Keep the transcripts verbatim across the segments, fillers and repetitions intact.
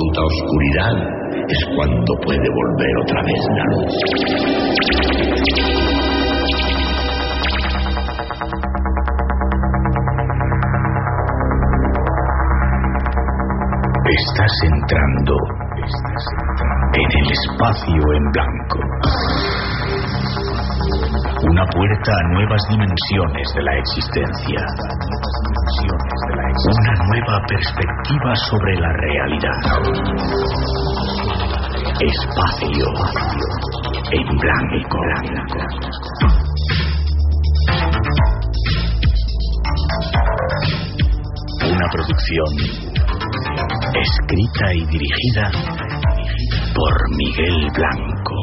absoluta oscuridad es cuando puede volver otra vez la luz. Estás entrando, estás entrando en el espacio en blanco. Una puerta a nuevas dimensiones de la existencia. Una nueva perspectiva sobre la realidad. Espacio en blanco. Una producción escrita y dirigida por Miguel Blanco.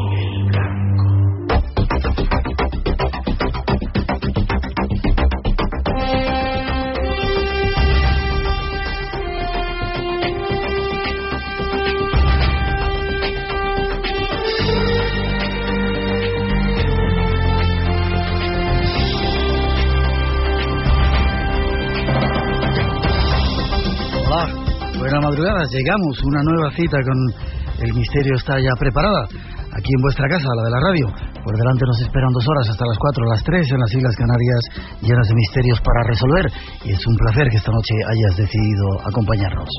Buenas madrugadas, llegamos, una nueva cita con El Misterio está ya preparada, aquí en vuestra casa, la de la radio. Por delante nos esperan dos horas hasta las cuatro, las tres en las Islas Canarias, llenas de misterios para resolver, y es un placer que esta noche hayas decidido acompañarnos.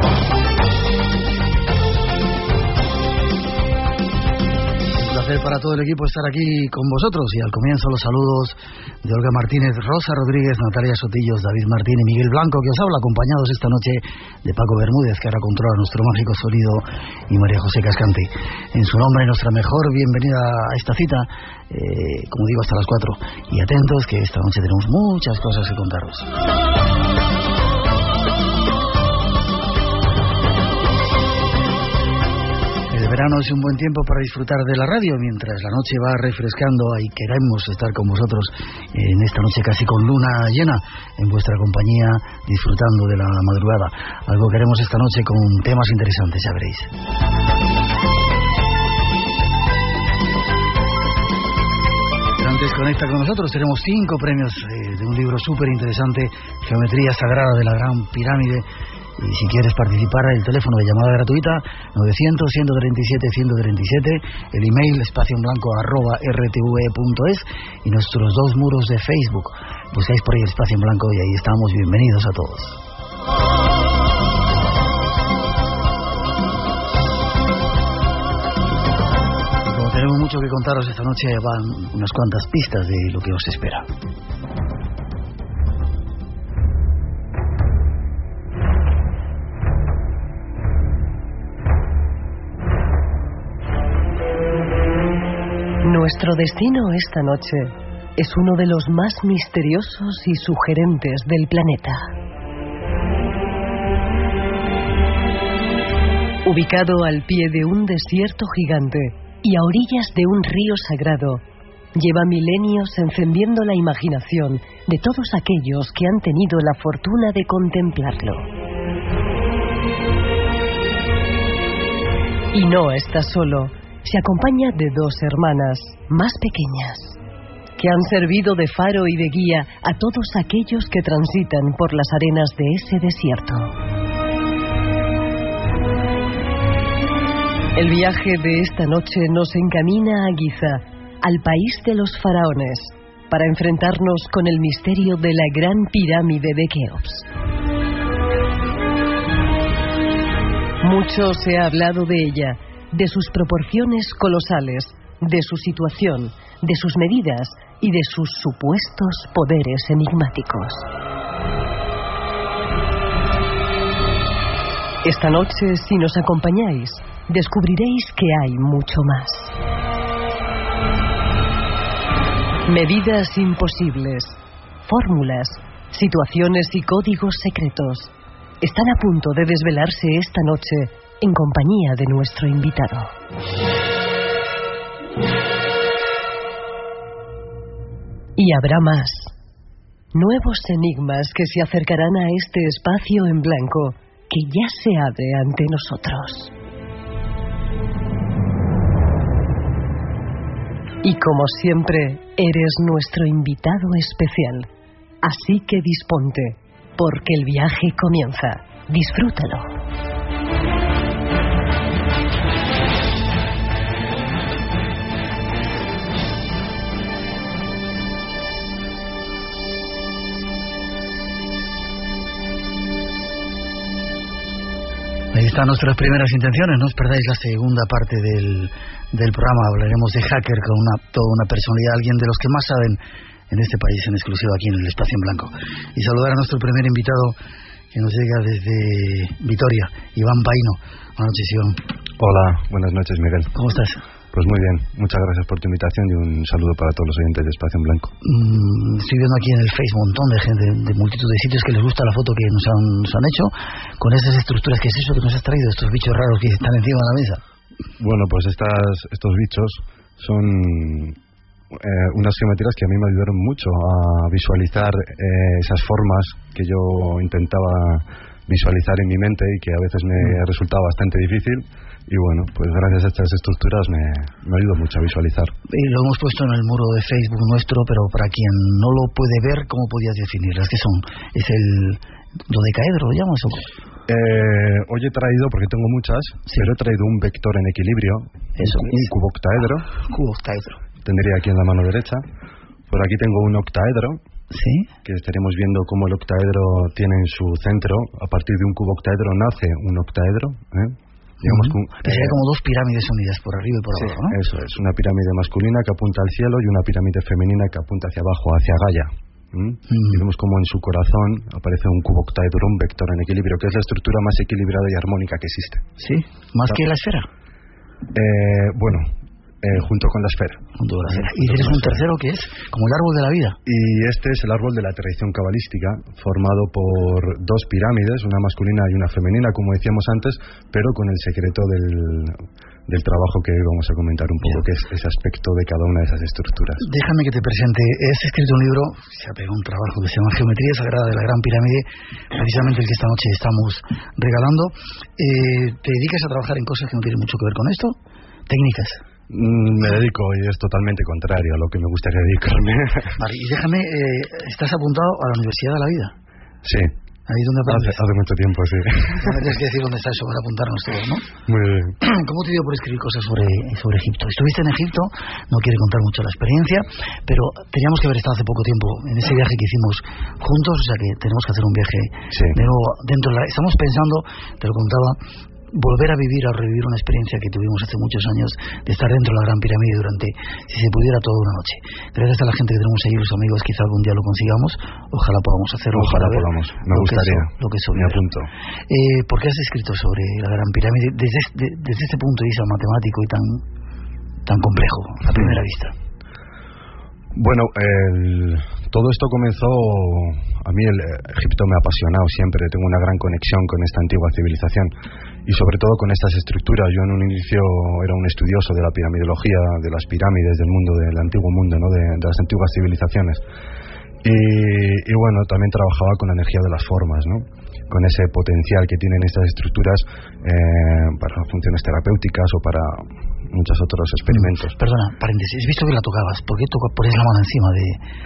Para todo el equipo estar aquí con vosotros, y al comienzo los saludos de Olga Martínez, Rosa Rodríguez, Natalia Sotillos, David Martín y Miguel Blanco, que os habla, acompañados esta noche de Paco Bermúdez, que ahora controla nuestro mágico sonido, y María José Cascante. En su nombre, nuestra mejor bienvenida a esta cita, eh, como digo, hasta las cuatro, y atentos que esta noche tenemos muchas cosas que contaros. El verano es un buen tiempo para disfrutar de la radio, mientras la noche va refrescando, y queremos estar con vosotros en esta noche casi con luna llena, en vuestra compañía, disfrutando de la madrugada. Algo que haremos esta noche con temas interesantes, ya veréis. Antes conecta con nosotros, tenemos cinco premios eh, de un libro súper interesante, Geometría Sagrada de la Gran Pirámide. Y si quieres participar, el teléfono de llamada gratuita novecientos, ciento treinta y siete, ciento treinta y siete, el email espacio en blanco arroba r t v punto es, y nuestros dos muros de Facebook. Buscáis por ahí el espacio en blanco y ahí estamos. Bienvenidos a todos. Y como tenemos mucho que contaros esta noche, van unas cuantas pistas de lo que os espera. Nuestro destino esta noche es uno de los más misteriosos y sugerentes del planeta. Ubicado al pie de un desierto gigante y a orillas de un río sagrado, lleva milenios encendiendo la imaginación de todos aquellos que han tenido la fortuna de contemplarlo. Y no está solo. Se acompaña de dos hermanas más pequeñas, que han servido de faro y de guía a todos aquellos que transitan por las arenas de ese desierto. El viaje de esta noche nos encamina a Giza, al país de los faraones, para enfrentarnos con el misterio de la Gran Pirámide de Keops. Mucho se ha hablado de ella, de sus proporciones colosales, de su situación, de sus medidas y de sus supuestos poderes enigmáticos. Esta noche, si nos acompañáis, descubriréis que hay mucho más. Medidas imposibles, fórmulas, situaciones y códigos secretos están a punto de desvelarse esta noche en compañía de nuestro invitado. Y habrá más. Nuevos enigmas que se acercarán a este espacio en blanco que ya se abre ante nosotros. Y como siempre, eres nuestro invitado especial. Así que disponte, porque el viaje comienza. Disfrútalo. están nuestras primeras intenciones. No os perdáis la segunda parte del, del programa. Hablaremos de Hacker con una, toda una personalidad, alguien de los que más saben en este país, en exclusiva aquí en el Espacio en Blanco. Y saludar a nuestro primer invitado que nos llega desde Vitoria, Iván Paino. Buenas noches, Iván. Hola, buenas noches, Miguel. ¿Cómo estás? Pues muy bien, muchas gracias por tu invitación y un saludo para todos los oyentes de Espacio en Blanco. Mm, estoy viendo aquí en el Facebook un montón de gente, de multitud de sitios que les gusta la foto que nos han, nos han hecho con esas estructuras. ¿Qué es eso que nos has traído? Estos bichos raros que están encima de la mesa. Bueno, pues estas, estos bichos son eh, unas geometrías que a mí me ayudaron mucho a visualizar eh, esas formas que yo intentaba visualizar en mi mente y que a veces me mm. resultaba bastante difícil. Y bueno, pues gracias a estas estructuras me, me ayuda mucho a visualizar. Y lo hemos puesto en el muro de Facebook nuestro, pero para quien no lo puede ver, ¿cómo podías definirlas? ¿Qué son? ¿Es el dodecaedro, lo llamas? Eh, hoy he traído, porque tengo muchas, sí. pero he traído un vector en equilibrio, Eso un, un cuboctaedro. Cuboctaedro. Tendría aquí en la mano derecha. Por aquí tengo un octaedro. Sí. Que estaremos viendo cómo el octaedro tiene en su centro, a partir de un cuboctaedro nace un octaedro, ¿eh? Digamos uh-huh. que, que sería eh, como dos pirámides unidas por arriba y por sí, abajo, ¿no? Eso es, una pirámide masculina que apunta al cielo y una pirámide femenina que apunta hacia abajo, hacia Gaia. ¿Mm? Uh-huh. Y vemos como en su corazón aparece un cuboctaedro, un vector en equilibrio, que es la estructura más equilibrada y armónica que existe. Sí, más ¿Está? que la esfera. Eh, bueno, eh, junto con la esfera. Junto con la esfera. Y tienes un tercero que es como el árbol de la vida. Y este es el árbol de la tradición cabalística, formado por dos pirámides, una masculina y una femenina, como decíamos antes, pero con el secreto del, del trabajo que hoy vamos a comentar un poco, yeah. que es ese aspecto de cada una de esas estructuras. Déjame que te presente. Has escrito un libro, se ha pegado un trabajo que se llama Geometría Sagrada de la Gran Pirámide, precisamente el que esta noche estamos regalando. Eh, ¿Te dedicas a trabajar en cosas que no tienen mucho que ver con esto? ¿Técnicas? Me dedico y es totalmente contrario a lo que me gustaría dedicarme. Vale, y déjame, eh, ¿estás apuntado a la Universidad de la Vida? Sí. Ahí donde aprendes. Hace, hace mucho tiempo, sí. No me tienes que decir dónde está eso para apuntarnos todos, ¿no? Muy bien. ¿Cómo te dio por escribir cosas sobre, sobre Egipto? Estuviste en Egipto, no quiere contar mucho la experiencia, pero teníamos que haber estado hace poco tiempo en ese viaje que hicimos juntos, o sea que tenemos que hacer un viaje sí. de nuevo dentro de la... Estamos pensando, te lo contaba, volver a vivir, a revivir una experiencia que tuvimos hace muchos años de estar dentro de la Gran Pirámide durante, si se pudiera, toda una noche. Gracias a la gente que tenemos ahí, los amigos, quizá algún día lo consigamos. Ojalá podamos hacerlo. Ojalá podamos. Me gustaría. Eso, lo que eso me apunto. Eh, ¿Por qué has escrito sobre la Gran Pirámide desde, de, desde este punto de vista matemático y tan, tan complejo, a primera vista? Bueno, el, todo esto comenzó, a mí el Egipto me ha apasionado siempre, tengo una gran conexión con esta antigua civilización y sobre todo con estas estructuras. Yo en un inicio era un estudioso de la piramidología, de las pirámides, del mundo, del antiguo mundo, ¿no? de, de las antiguas civilizaciones. Y, y bueno, también trabajaba con la energía de las formas, ¿no? Con ese potencial que tienen estas estructuras eh, para funciones terapéuticas o para muchos otros experimentos. Mm, perdona, paréntesis, he visto que la tocabas. ¿Por qué toca, pones la mano encima de...?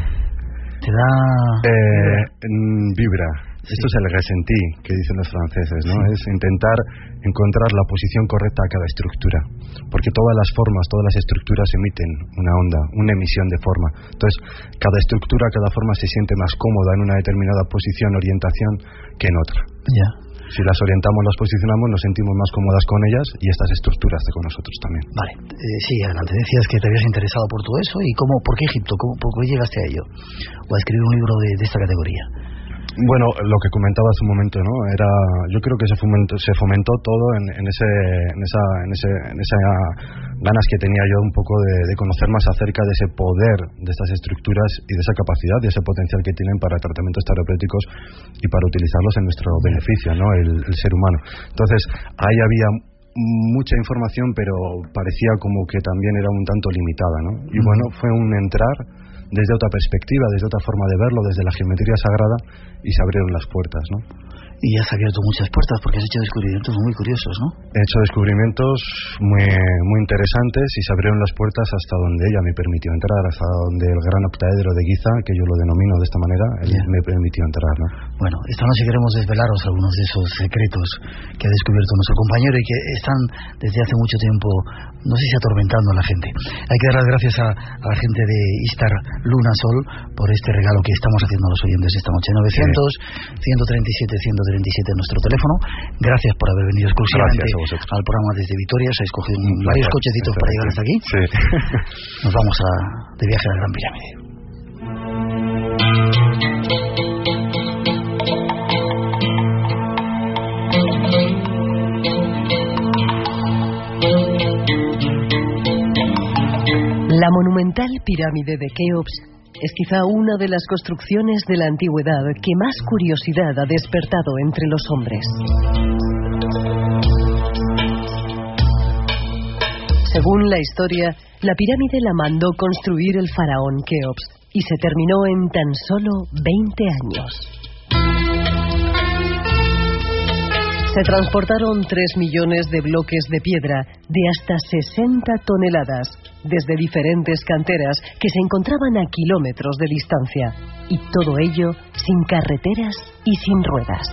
¿Te da...? Eh, vibra. Sí. Esto es el ressenti que dicen los franceses, ¿no? Sí. Es intentar encontrar la posición correcta a cada estructura, porque todas las formas, todas las estructuras emiten una onda, una emisión de forma. Entonces, cada estructura, cada forma se siente más cómoda en una determinada posición, orientación, que en otra. Ya. Si las orientamos, las posicionamos, nos sentimos más cómodas con ellas y estas estructuras de con nosotros también. Vale, eh, sí, adelante. Decías que te habías interesado por todo eso y cómo, ¿por qué Egipto? ¿Cómo, ¿Por qué llegaste a ello? O a escribir un libro de, de esta categoría. Bueno, lo que comentaba hace un momento, ¿no? Era, yo creo que se fomentó, se fomentó todo en, en ese, en esa, en ese, en esa ganas que tenía yo un poco de, de conocer más acerca de ese poder de estas estructuras y de esa capacidad, de ese potencial que tienen para tratamientos terapéuticos y para utilizarlos en nuestro beneficio, ¿no? El, el ser humano. Entonces, ahí había mucha información, pero parecía como que también era un tanto limitada, ¿no? Y bueno, fue un entrar desde otra perspectiva, desde otra forma de verlo, desde la geometría sagrada, y se abrieron las puertas, ¿no? Y has abierto muchas puertas porque has hecho descubrimientos muy curiosos, ¿no? He hecho descubrimientos muy, muy interesantes y se abrieron las puertas hasta donde ella me permitió entrar, hasta donde el gran octaedro de Giza, que yo lo denomino de esta manera, él yeah. me permitió entrar, ¿no? Bueno, esta noche queremos desvelaros algunos de esos secretos que ha descubierto nuestro compañero y que están desde hace mucho tiempo, no sé si atormentando a la gente. Hay que dar las gracias a, a la gente de Istar Luna Sol por este regalo que estamos haciendo a los oyentes esta noche. novecientos, ciento treinta y siete, ciento treinta y siete en nuestro teléfono. Gracias por haber venido exclusivamente al programa desde Vitoria. Se ha escogido un, varios cochecitos para llegar hasta aquí. Sí. Nos vamos a, de viaje a la Gran Pirámide. La monumental pirámide de Keops es quizá una de las construcciones de la antigüedad que más curiosidad ha despertado entre los hombres. Según la historia, la pirámide la mandó construir el faraón Keops y se terminó en tan solo veinte años. Se transportaron tres millones de bloques de piedra de hasta sesenta toneladas desde diferentes canteras que se encontraban a kilómetros de distancia, y todo ello sin carreteras y sin ruedas.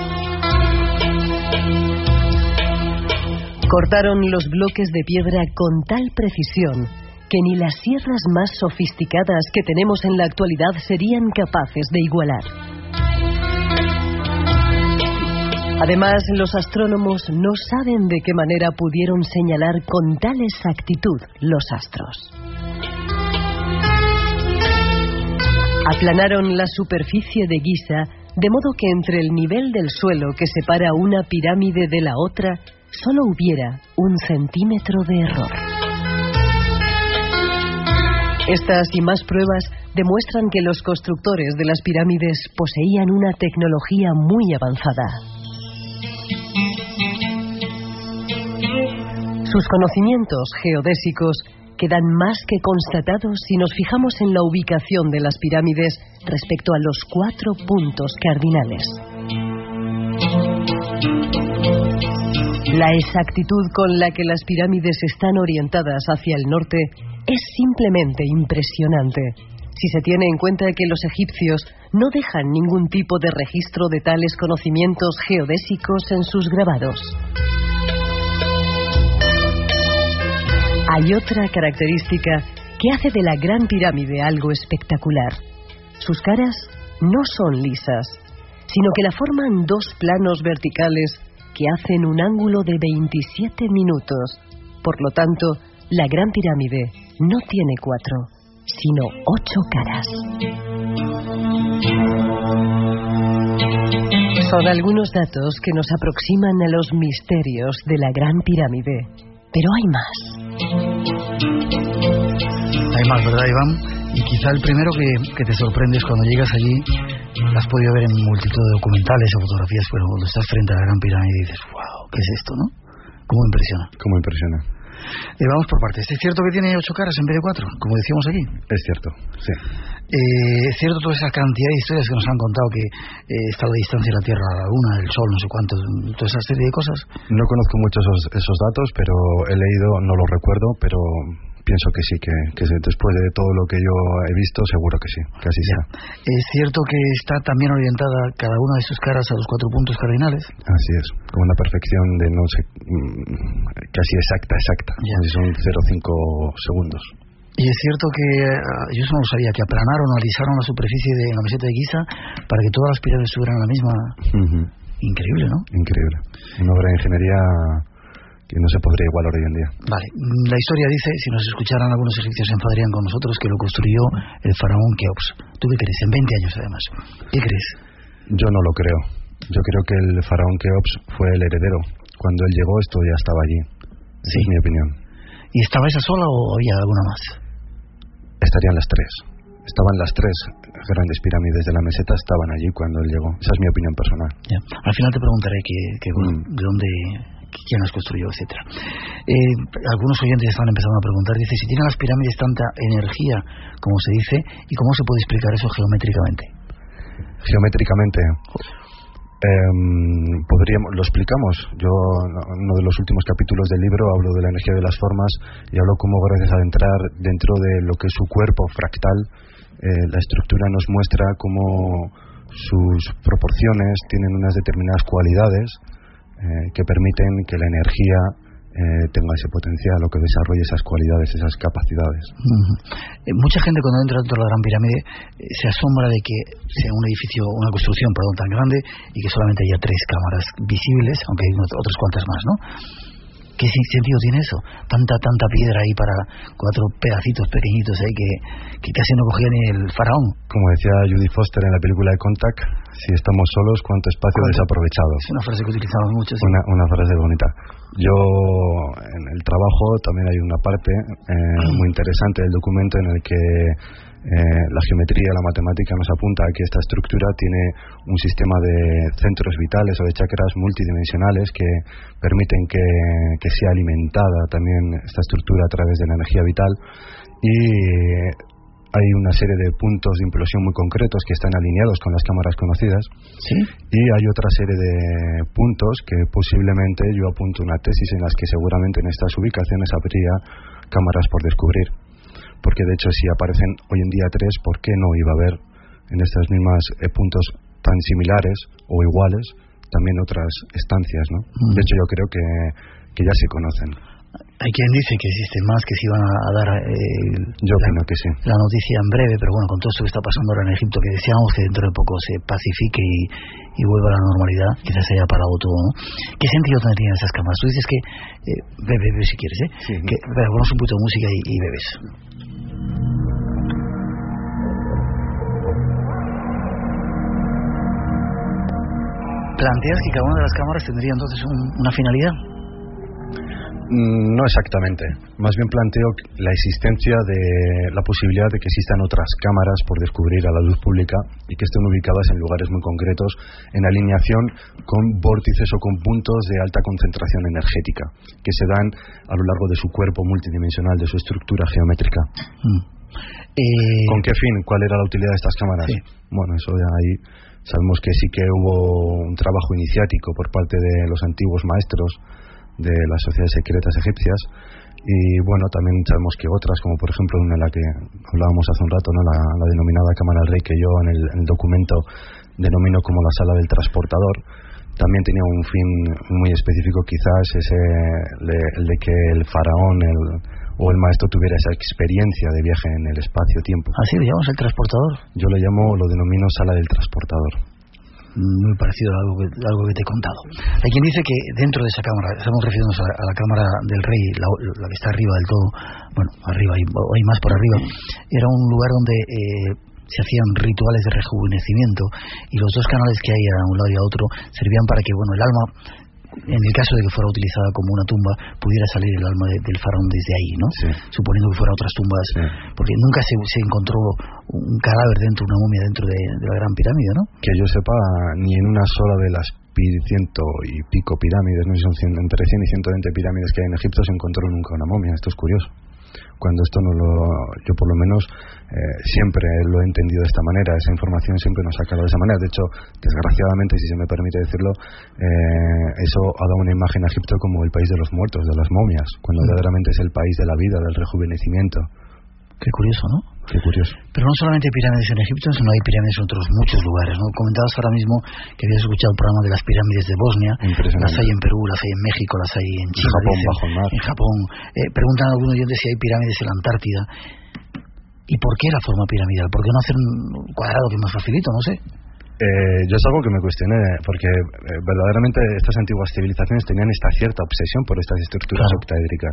Cortaron los bloques de piedra con tal precisión que ni las sierras más sofisticadas que tenemos en la actualidad serían capaces de igualar. Además, los astrónomos no saben de qué manera pudieron señalar con tal exactitud los astros. Aplanaron la superficie de Giza de modo que entre el nivel del suelo que separa una pirámide de la otra solo hubiera un centímetro de error. Estas y más pruebas demuestran que los constructores de las pirámides poseían una tecnología muy avanzada. Sus conocimientos geodésicos quedan más que constatados si nos fijamos en la ubicación de las pirámides respecto a los cuatro puntos cardinales. La exactitud con la que las pirámides están orientadas hacia el norte es simplemente impresionante, si se tiene en cuenta que los egipcios no dejan ningún tipo de registro de tales conocimientos geodésicos en sus grabados. Hay otra característica que hace de la Gran Pirámide algo espectacular. Sus caras no son lisas, sino que la forman dos planos verticales que hacen un ángulo de veintisiete minutos. Por lo tanto, la Gran Pirámide no tiene cuatro, sino ocho caras. Son algunos datos que nos aproximan a los misterios de la Gran Pirámide. Pero hay más. Hay más, ¿verdad, Iván? Y quizá el primero que, que te sorprende es cuando llegas allí, lo has podido ver en multitud de documentales o fotografías, pero cuando estás frente a la Gran Pirámide y dices, wow, ¿qué es esto, no? ¿Cómo impresiona? ¿Cómo impresiona? Eh, vamos por partes. ¿Es cierto que tiene ocho caras en vez de cuatro, como decíamos aquí? Es cierto, sí. Eh, ¿Es cierto toda esa cantidad de historias que nos han contado, que eh, está la distancia de la Tierra a la Luna, el Sol, no sé cuánto, toda esa serie de cosas? No conozco mucho esos, esos datos, pero he leído, no los recuerdo, pero pienso que sí, que, que después de todo lo que yo he visto, seguro que sí, que así sea. ¿Es cierto que está también orientada cada una de sus caras a los cuatro puntos cardinales? Así es, con una perfección de no sé, casi exacta, exacta. Ya. Son cero coma cinco segundos. Y es cierto que, yo eso no lo sabía, que aplanaron o alisaron la superficie de la meseta de Giza para que todas las pirámides estuvieran a la misma. Uh-huh. Increíble, ¿no? Increíble. Una obra de ingeniería que no se podría igualar hoy en día. Vale, la historia dice, si nos escucharan algunos egipcios se enfadarían con nosotros, que lo construyó el faraón Keops. ¿Tú qué crees? En veinte años además. ¿Qué crees? Yo no lo creo. Yo creo que el faraón Keops fue el heredero. Cuando él llegó esto ya estaba allí. Esa sí. Es mi opinión. ¿Y estaba esa sola o había alguna más? Estarían las tres. Estaban las tres grandes pirámides de la meseta, estaban allí cuando él llegó. Esa es mi opinión personal. Ya. Al final te preguntaré que, que bueno, mm. de dónde, quién las construyó, etcétera. Eh, algunos oyentes están empezando a preguntar, dice, si tienen las pirámides tanta energía, como se dice, ¿y cómo se puede explicar eso geométricamente? Geométricamente... Eh, podríamos, lo explicamos. Yo en uno de los últimos capítulos del libro hablo de la energía de las formas y hablo cómo gracias a entrar dentro de lo que es su cuerpo fractal, eh, la estructura nos muestra cómo sus proporciones tienen unas determinadas cualidades eh, que permiten que la energía eh, tenga ese potencial o que desarrolle esas cualidades, esas capacidades. Uh-huh. Eh, mucha gente cuando entra dentro de la Gran Pirámide eh, se asombra de que sea un edificio, una construcción, perdón, tan grande y que solamente haya tres cámaras visibles, aunque hay otras cuantas más, ¿no? ¿Qué sentido tiene eso? Tanta tanta piedra ahí para cuatro pedacitos pequeñitos ahí que, que casi no cogía ni el faraón. Como decía Judy Foster en la película de Contact, si estamos solos, ¿cuánto espacio ¿Cuánto? desaprovechado? Es una frase que utilizamos mucho. Sí. Una, una frase bonita. Yo, en el trabajo, también hay una parte eh, muy interesante del documento en el que Eh, la geometría, la matemática nos apunta a que esta estructura tiene un sistema de centros vitales o de chakras multidimensionales que permiten que, que sea alimentada también esta estructura a través de la energía vital, y hay una serie de puntos de implosión muy concretos que están alineados con las cámaras conocidas. ¿Sí? Y hay otra serie de puntos que posiblemente yo apunto una tesis en las que seguramente en estas ubicaciones habría cámaras por descubrir. Porque de hecho si aparecen hoy en día tres, ¿por qué no iba a haber en estas mismas eh, puntos tan similares o iguales también otras estancias, ¿no? Mm. De hecho yo creo que, que ya se conocen. Hay quien dice que existen más, que se iban a dar eh, yo la, opino que sí. la noticia en breve, pero bueno, con todo esto que está pasando ahora en Egipto, que deseamos que dentro de poco se pacifique y, y vuelva a la normalidad, quizás se haya parado todo, ¿no? ¿Qué sentido tendrían esas cámaras? Tú dices que eh, bebe, bebe si quieres, ¿eh? Sí, que, pero ponemos un poquito de música y, y bebes. ¿Planteas que cada una de las cámaras tendría entonces un, una finalidad? No exactamente. Más bien planteo la existencia de la posibilidad de que existan otras cámaras por descubrir a la luz pública y que estén ubicadas en lugares muy concretos en alineación con vórtices o con puntos de alta concentración energética que se dan a lo largo de su cuerpo multidimensional, de su estructura geométrica. Mm. Eh... ¿Con qué fin? ¿Cuál era la utilidad de estas cámaras? Sí. Bueno, eso de ahí sabemos que sí que hubo un trabajo iniciático por parte de los antiguos maestros de las sociedades secretas egipcias, y bueno, también sabemos que otras, como por ejemplo una de la que hablábamos hace un rato, ¿no? la, la denominada Cámara del Rey, que yo en el, en el documento denomino como la sala del transportador, también tenía un fin muy específico, quizás ese el, el de que el faraón el, o el maestro tuviera esa experiencia de viaje en el espacio-tiempo. ¿Así lo llamamos el transportador? Yo lo llamo, lo denomino sala del transportador. Muy parecido a algo que, algo que te he contado. Hay quien dice que dentro de esa cámara, estamos refiriéndonos a la, a la cámara del rey, la, la que está arriba del todo, bueno, arriba hay, hay más por arriba, era un lugar donde eh, se hacían rituales de rejuvenecimiento, y los dos canales que hay a un lado y a otro servían para que, bueno, el alma, en el caso de que fuera utilizada como una tumba, pudiera salir el alma de, del faraón desde ahí, ¿no? Sí. Suponiendo que fuera otras tumbas, sí. Porque nunca se, se encontró un cadáver dentro, una momia dentro de, de la Gran Pirámide, ¿no? Que yo sepa, ni en una sola de las ciento y pico pirámides, no sé si son entre cien y ciento veinte pirámides que hay en Egipto, se encontró nunca una momia. Esto es curioso. Cuando esto no lo, yo por lo menos eh, siempre lo he entendido de esta manera, esa información siempre nos ha quedado de esa manera. De hecho, desgraciadamente, si se me permite decirlo, eh, eso ha dado una imagen a Egipto como el país de los muertos, de las momias, cuando verdaderamente es el país de la vida, del rejuvenecimiento. Qué curioso, ¿no? Qué curioso. Pero no solamente hay pirámides en Egipto, sino hay pirámides en otros muchos lugares, ¿no? Comentabas ahora mismo que habías escuchado el programa de las pirámides de Bosnia, las hay en Perú, las hay en México, las hay en China, en Japón, dicen, bajo el mar. En Japón. Eh, preguntan a algunos oyentes si hay pirámides en la Antártida. ¿Y por qué la forma piramidal? ¿Por qué no hacer un cuadrado que es más facilito? No sé. Eh, yo es algo que me cuestioné, porque eh, verdaderamente estas antiguas civilizaciones tenían esta cierta obsesión por estas estructuras claro. octaédricas.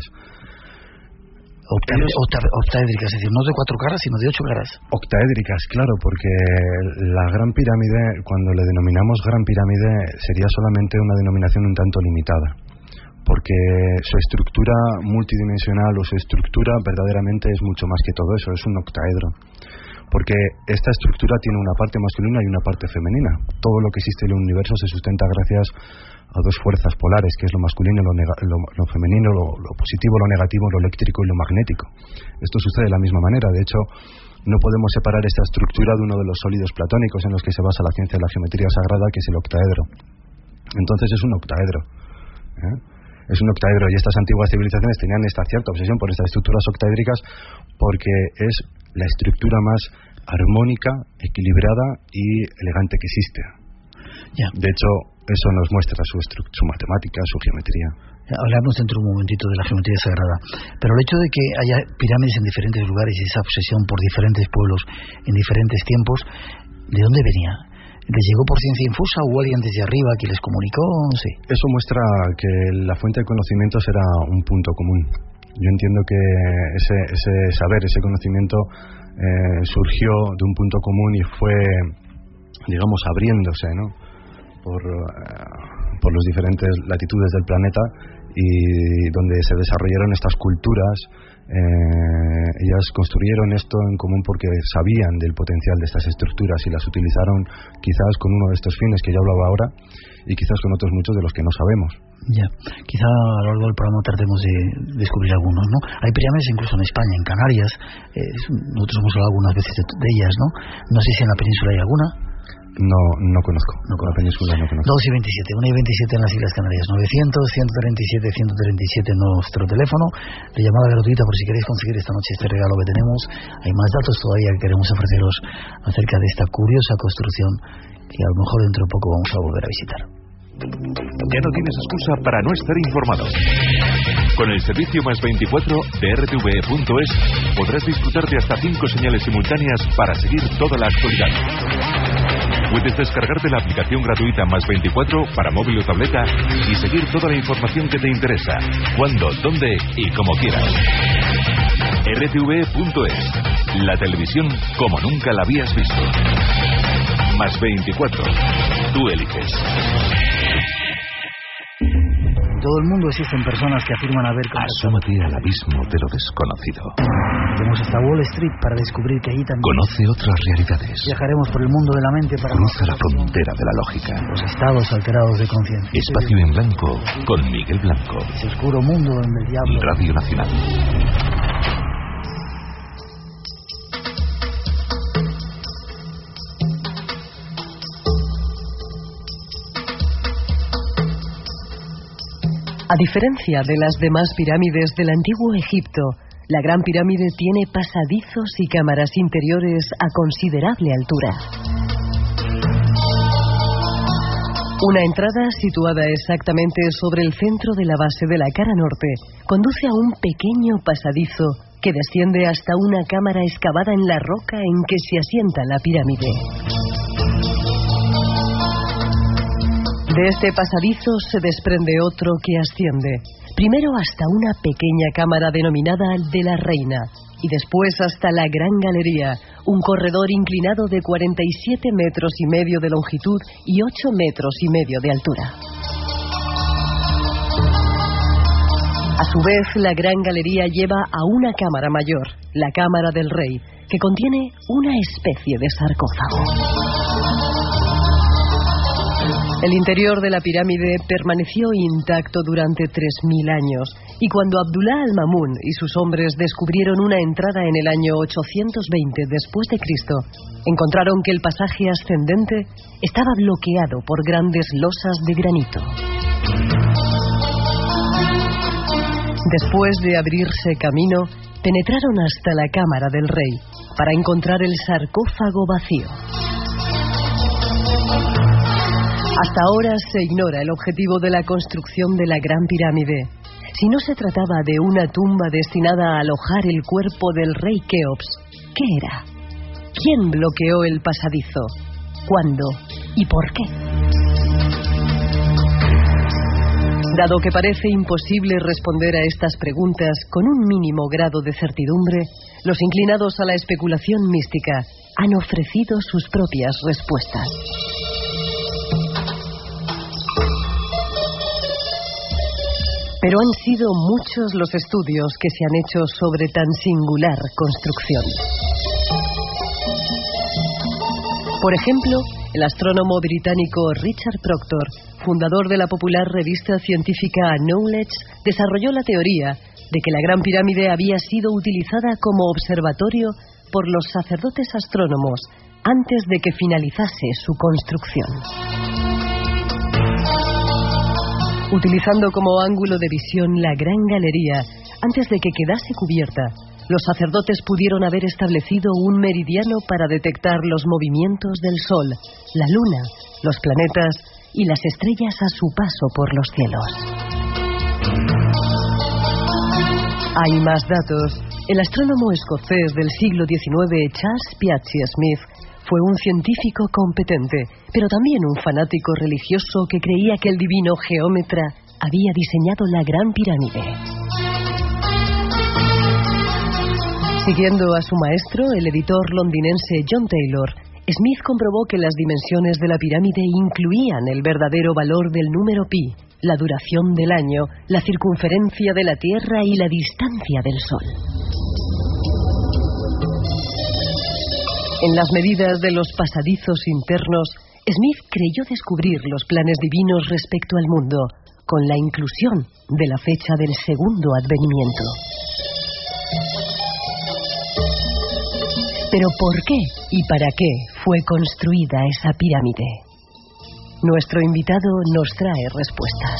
Octaédricas, es decir, no de cuatro caras, sino de ocho caras. Octaédricas, claro, porque la Gran Pirámide, cuando le denominamos Gran Pirámide, sería solamente una denominación un tanto limitada, porque su estructura multidimensional o su estructura verdaderamente es mucho más que todo eso, es un octaedro. Porque esta estructura tiene una parte masculina y una parte femenina. Todo lo que existe en el universo se sustenta gracias a dos fuerzas polares, que es lo masculino, lo, nega, lo, lo femenino, lo, lo positivo, lo negativo, lo eléctrico y lo magnético. Esto sucede de la misma manera. De hecho, no podemos separar esta estructura de uno de los sólidos platónicos en los que se basa la ciencia de la geometría sagrada, que es el octaedro. Entonces es un octaedro, ¿eh? Es un octaedro, y estas antiguas civilizaciones tenían esta cierta obsesión por estas estructuras octaédricas porque es la estructura más armónica, equilibrada y elegante que existe. Ya. De hecho, eso nos muestra su, su matemática, su geometría. Hablamos dentro de un momentito de la geometría sagrada, pero el hecho de que haya pirámides en diferentes lugares y esa obsesión por diferentes pueblos en diferentes tiempos, ¿de dónde venía? ¿Les llegó por ciencia infusa o alguien desde arriba que les comunicó? No sé. Eso muestra que la fuente de conocimientos era un punto común. Yo entiendo que ese, ese saber, ese conocimiento eh, surgió de un punto común y fue, digamos, abriéndose, ¿no? por, uh, por las diferentes latitudes del planeta, y donde se desarrollaron estas culturas. Eh, ellas construyeron esto en común porque sabían del potencial de estas estructuras y las utilizaron quizás con uno de estos fines que yo hablaba ahora, y quizás con otros muchos de los que no sabemos. Ya, quizá a lo largo del programa tratemos de descubrir algunos, ¿no? Hay pirámides incluso en España, en Canarias, eh, nosotros hemos hablado algunas veces de, de ellas, ¿no? No sé si en la península hay alguna. No, no conozco. No conozco. La península no conozco. dos y veintisiete, una y veintisiete en las Islas Canarias. novecientos, ciento treinta y siete, ciento treinta y siete nuestro teléfono de llamada gratuita por si queréis conseguir esta noche este regalo que tenemos. Hay más datos todavía que queremos ofreceros acerca de esta curiosa construcción que a lo mejor dentro de poco vamos a volver a visitar. Ya no tienes excusa para no estar informado. Con el servicio más veinticuatro de R T V E punto es podrás disfrutar de hasta cinco señales simultáneas para seguir toda la actualidad. Puedes descargarte la aplicación gratuita más veinticuatro para móvil o tableta y seguir toda la información que te interesa, cuando, dónde y como quieras. R T V E punto es, la televisión como nunca la habías visto. Más veinticuatro, tú eliges. En todo el mundo existen personas que afirman haber... Asómate al abismo de lo desconocido. Iremos hasta Wall Street para descubrir que allí también... Conoce otras realidades. Viajaremos por el mundo de la mente para... Cruza la frontera de la lógica. Los estados alterados de conciencia. Espacio en Blanco con Miguel Blanco. Ese oscuro mundo donde el diablo... Radio Nacional. A diferencia de las demás pirámides del antiguo Egipto, la Gran Pirámide tiene pasadizos y cámaras interiores a considerable altura. Una entrada situada exactamente sobre el centro de la base de la cara norte conduce a un pequeño pasadizo que desciende hasta una cámara excavada en la roca en que se asienta la pirámide. De este pasadizo se desprende otro que asciende, primero hasta una pequeña cámara denominada de la Reina, y después hasta la Gran Galería, un corredor inclinado de cuarenta y siete metros y medio de longitud y ocho metros y medio de altura. A su vez, la Gran Galería lleva a una cámara mayor, la Cámara del Rey, que contiene una especie de sarcófago. El interior de la pirámide permaneció intacto durante tres mil años, y cuando Abdullah al-Mamun y sus hombres descubrieron una entrada en el año ochocientos veinte después de Cristo, encontraron que el pasaje ascendente estaba bloqueado por grandes losas de granito. Después de abrirse camino, penetraron hasta la cámara del rey para encontrar el sarcófago vacío. Hasta ahora se ignora el objetivo de la construcción de la Gran Pirámide. Si no se trataba de una tumba destinada a alojar el cuerpo del rey Keops, ¿qué era? ¿Quién bloqueó el pasadizo? ¿Cuándo? ¿Y por qué? Dado que parece imposible responder a estas preguntas con un mínimo grado de certidumbre, los inclinados a la especulación mística han ofrecido sus propias respuestas. Pero han sido muchos los estudios que se han hecho sobre tan singular construcción. Por ejemplo, el astrónomo británico Richard Proctor, fundador de la popular revista científica Knowledge, desarrolló la teoría de que la Gran Pirámide había sido utilizada como observatorio por los sacerdotes astrónomos antes de que finalizase su construcción. Utilizando como ángulo de visión la Gran Galería, antes de que quedase cubierta, los sacerdotes pudieron haber establecido un meridiano para detectar los movimientos del Sol, la Luna, los planetas y las estrellas a su paso por los cielos. Hay más datos. El astrónomo escocés del siglo diecinueve, Charles Piazzi Smith, fue un científico competente, pero también un fanático religioso que creía que el divino geómetra había diseñado la Gran Pirámide. Siguiendo a su maestro, el editor londinense John Taylor, Smith comprobó que las dimensiones de la pirámide incluían el verdadero valor del número pi, la duración del año, la circunferencia de la Tierra y la distancia del Sol. En las medidas de los pasadizos internos, Smith creyó descubrir los planes divinos respecto al mundo, con la inclusión de la fecha del segundo advenimiento. Pero ¿por qué y para qué fue construida esa pirámide? Nuestro invitado nos trae respuestas.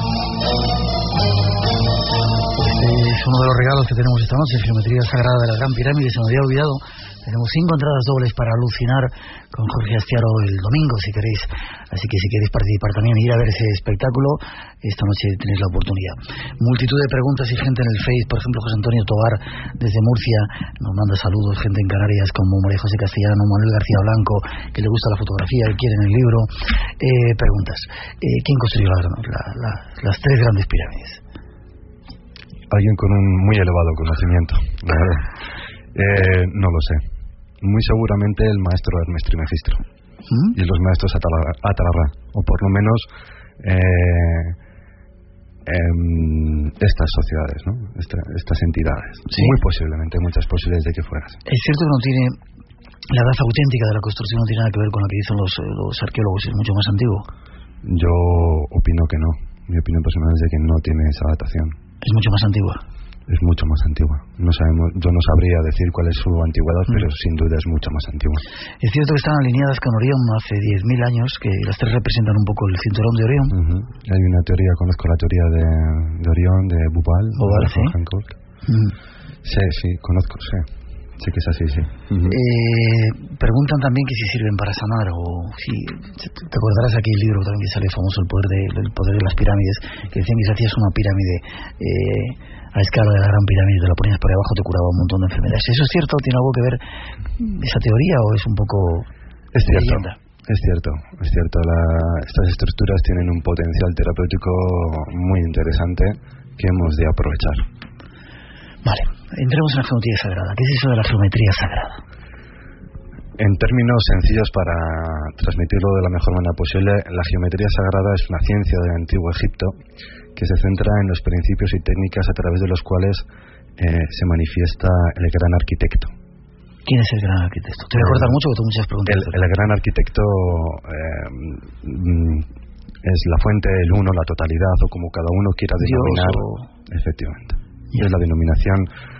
Este es uno de los regalos que tenemos esta noche, Geometría Sagrada de la Gran Pirámide. Se me había olvidado. Tenemos cinco entradas dobles para alucinar con Jorge Astiaro el domingo, si queréis. Así que si queréis participar también, ir a ver ese espectáculo, esta noche tenéis la oportunidad. Multitud de preguntas y gente en el Face. Por ejemplo, José Antonio Tobar, desde Murcia, nos manda saludos. Gente en Canarias como María José Castellano, Manuel García Blanco, que le gusta la fotografía, que quieren el libro. Eh, preguntas. Eh, ¿Quién construyó la, la, la, las tres grandes pirámides? Alguien con un muy elevado conocimiento, la verdad. Eh, no lo sé. Muy seguramente el maestro Hermes Trismegisto ¿Mm? y los maestros Atarrá, o por lo menos eh, eh, estas sociedades, ¿no? Esta, estas entidades. Sí. Muy posiblemente, muchas posibilidades de que fueran. Es cierto que no tiene la edad auténtica de la construcción, no tiene nada que ver con lo que dicen los, los arqueólogos, es mucho más antiguo. Yo opino que no. Mi opinión personal es de que no tiene esa datación. Es mucho más antigua. Es mucho más antigua. No sabemos, yo no sabría decir cuál es su antigüedad, mm. pero sin duda es mucho más antigua. Es cierto que están alineadas con Orión hace diez mil años, que las tres representan un poco el cinturón de Orión. Uh-huh. Hay una teoría, conozco la teoría de, de Orión, de Bubal, Bubal, ¿sí? Hancock. Mm. Sí, sí, conozco, sí. Sí que es así, sí. Uh-huh. Eh, preguntan también que si sirven para sanar, o si te acordarás aquí el libro también que sale famoso, el poder de, el poder de las pirámides, que decían que si hacías una pirámide eh, a escala de la Gran Pirámide, te la ponías por abajo, te curaba un montón de enfermedades. ¿Eso es cierto? ¿Tiene algo que ver esa teoría o es un poco es cierto leyenda? Es cierto, es cierto. La, estas estructuras tienen un potencial terapéutico muy interesante que hemos de aprovechar. Vale, entremos en la geometría sagrada. ¿Qué es eso de la geometría sagrada? En términos sencillos, para transmitirlo de la mejor manera posible, la geometría sagrada es una ciencia del antiguo Egipto que se centra en los principios y técnicas a través de los cuales eh, se manifiesta el gran arquitecto. ¿Quién es el gran arquitecto? Te voy a cortar mucho porque tengo muchas preguntas. El, el gran arquitecto eh, es la fuente, el uno, la totalidad, o como cada uno quiera denominar. O... Efectivamente. Y es la denominación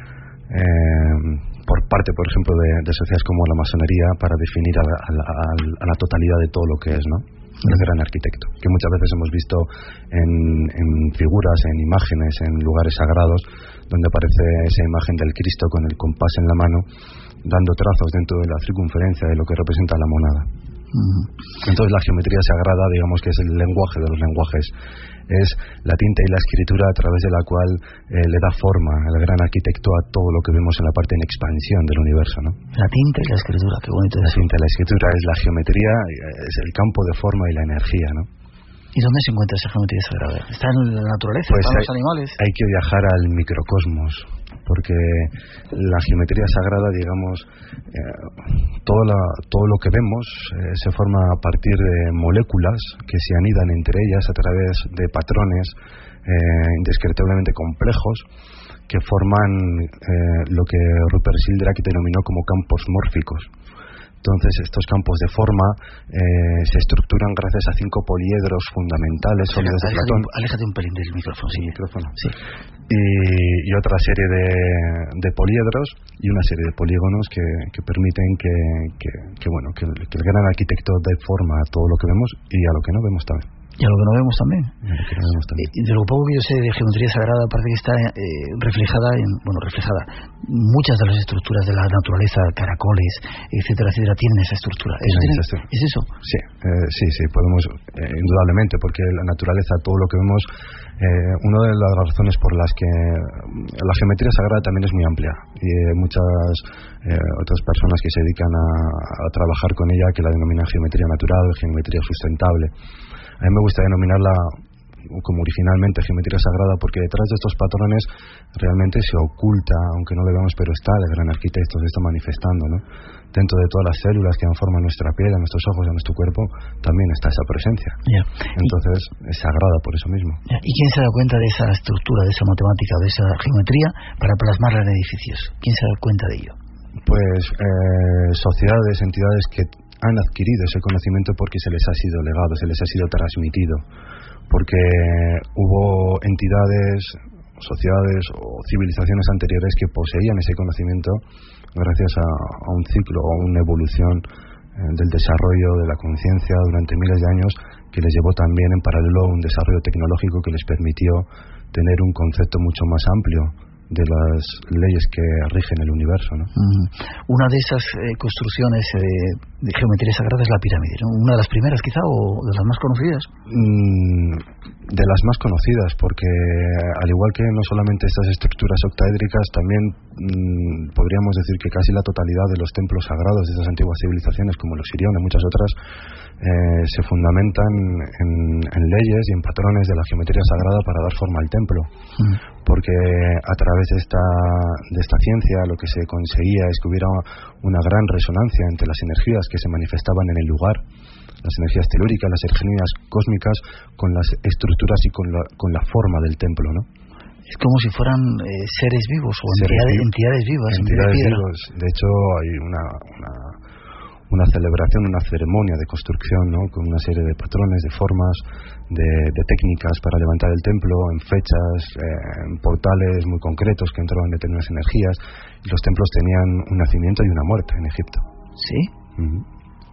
eh, por parte, por ejemplo, de, de sociedades como la masonería para definir a la, a, la, a la totalidad de todo lo que es, ¿no? El gran arquitecto, que muchas veces hemos visto en, en figuras, en imágenes, en lugares sagrados, donde aparece esa imagen del Cristo con el compás en la mano, dando trazos dentro de la circunferencia de lo que representa la monada. Entonces la geometría sagrada, digamos que es el lenguaje de los lenguajes, es la tinta y la escritura a través de la cual eh, le da forma al gran arquitecto a todo lo que vemos en la parte en expansión del universo, ¿no? La tinta y la escritura, qué bonito. La tinta y la escritura es la geometría, es el campo de forma y la energía, ¿no? ¿Y dónde se encuentra esa geometría sagrada? ¿Está en la naturaleza? Pues ¿Están hay, los animales? Hay que viajar al microcosmos, porque la geometría sagrada, digamos, eh, todo, la, todo lo que vemos eh, se forma a partir de moléculas que se anidan entre ellas a través de patrones eh, indescriptiblemente complejos que forman eh, lo que Rupert Sheldrake denominó como campos mórficos. Entonces estos campos de forma eh, se estructuran gracias a cinco poliedros fundamentales sólidos de Platón. Aléjate un pelín del micrófono. Sí, micrófono. Sí. Y, y otra serie de, de poliedros y una serie de polígonos que, que permiten que, que, que bueno que, que el gran arquitecto dé forma a todo lo que vemos y a lo que no vemos también. Y a lo que no vemos también. Lo que no vemos también. De lo poco que yo sé de geometría sagrada, parece que está eh, reflejada en, bueno, reflejada. Muchas de las estructuras de la naturaleza, caracoles, etcétera, etcétera, tienen esa estructura. ¿Eso tiene, ¿Es eso? Sí, eh, sí, sí, podemos, eh, indudablemente, porque la naturaleza, todo lo que vemos, eh, una de las razones por las que la geometría sagrada también es muy amplia y eh, muchas eh, otras personas que se dedican a, a trabajar con ella, que la denominan geometría natural, geometría sustentable. A mí me gusta denominarla como originalmente geometría sagrada, porque detrás de estos patrones realmente se oculta, aunque no lo veamos, pero está el gran arquitecto, se está manifestando, ¿no? Dentro de todas las células que dan forma a nuestra piel, a nuestros ojos, a nuestro cuerpo, también está esa presencia. Yeah. Entonces y, es sagrada por eso mismo. Yeah. ¿Y quién se da cuenta de esa estructura, de esa matemática, de esa geometría para plasmarla en edificios? ¿Quién se da cuenta de ello? Pues eh, sociedades, entidades que han adquirido ese conocimiento porque se les ha sido legado, se les ha sido transmitido, porque hubo entidades, sociedades o civilizaciones anteriores que poseían ese conocimiento gracias a, a un ciclo o una evolución eh, del desarrollo de la conciencia durante miles de años, que les llevó también en paralelo un desarrollo tecnológico que les permitió tener un concepto mucho más amplio de las leyes que rigen el universo, ¿no? Mm. Una de esas eh, construcciones eh, de geometría sagrada es la pirámide, ¿no? Una de las primeras quizá, o de las más conocidas. Mm, de las más conocidas, porque al igual que no solamente estas estructuras octaédricas, también mm, podríamos decir que casi la totalidad de los templos sagrados de esas antiguas civilizaciones, como los sirios y muchas otras, eh, se fundamentan en, en leyes y en patrones de la geometría sagrada para dar forma al templo. Mm. Porque a través de esta, de esta ciencia lo que se conseguía es que hubiera una gran resonancia entre las energías que se manifestaban en el lugar, las energías telúricas, las energías cósmicas, con las estructuras y con la, con la forma del templo, ¿no? Es como si fueran eh, seres vivos o seres entidades, vivos, entidades vivas. Entidades vivas. De hecho, hay una... una una celebración, una ceremonia de construcción, ¿no? Con una serie de patrones, de formas, de, de técnicas para levantar el templo, en fechas, eh, en portales muy concretos que entraban determinadas energías. Y los templos tenían un nacimiento y una muerte en Egipto. ¿Sí? Uh-huh.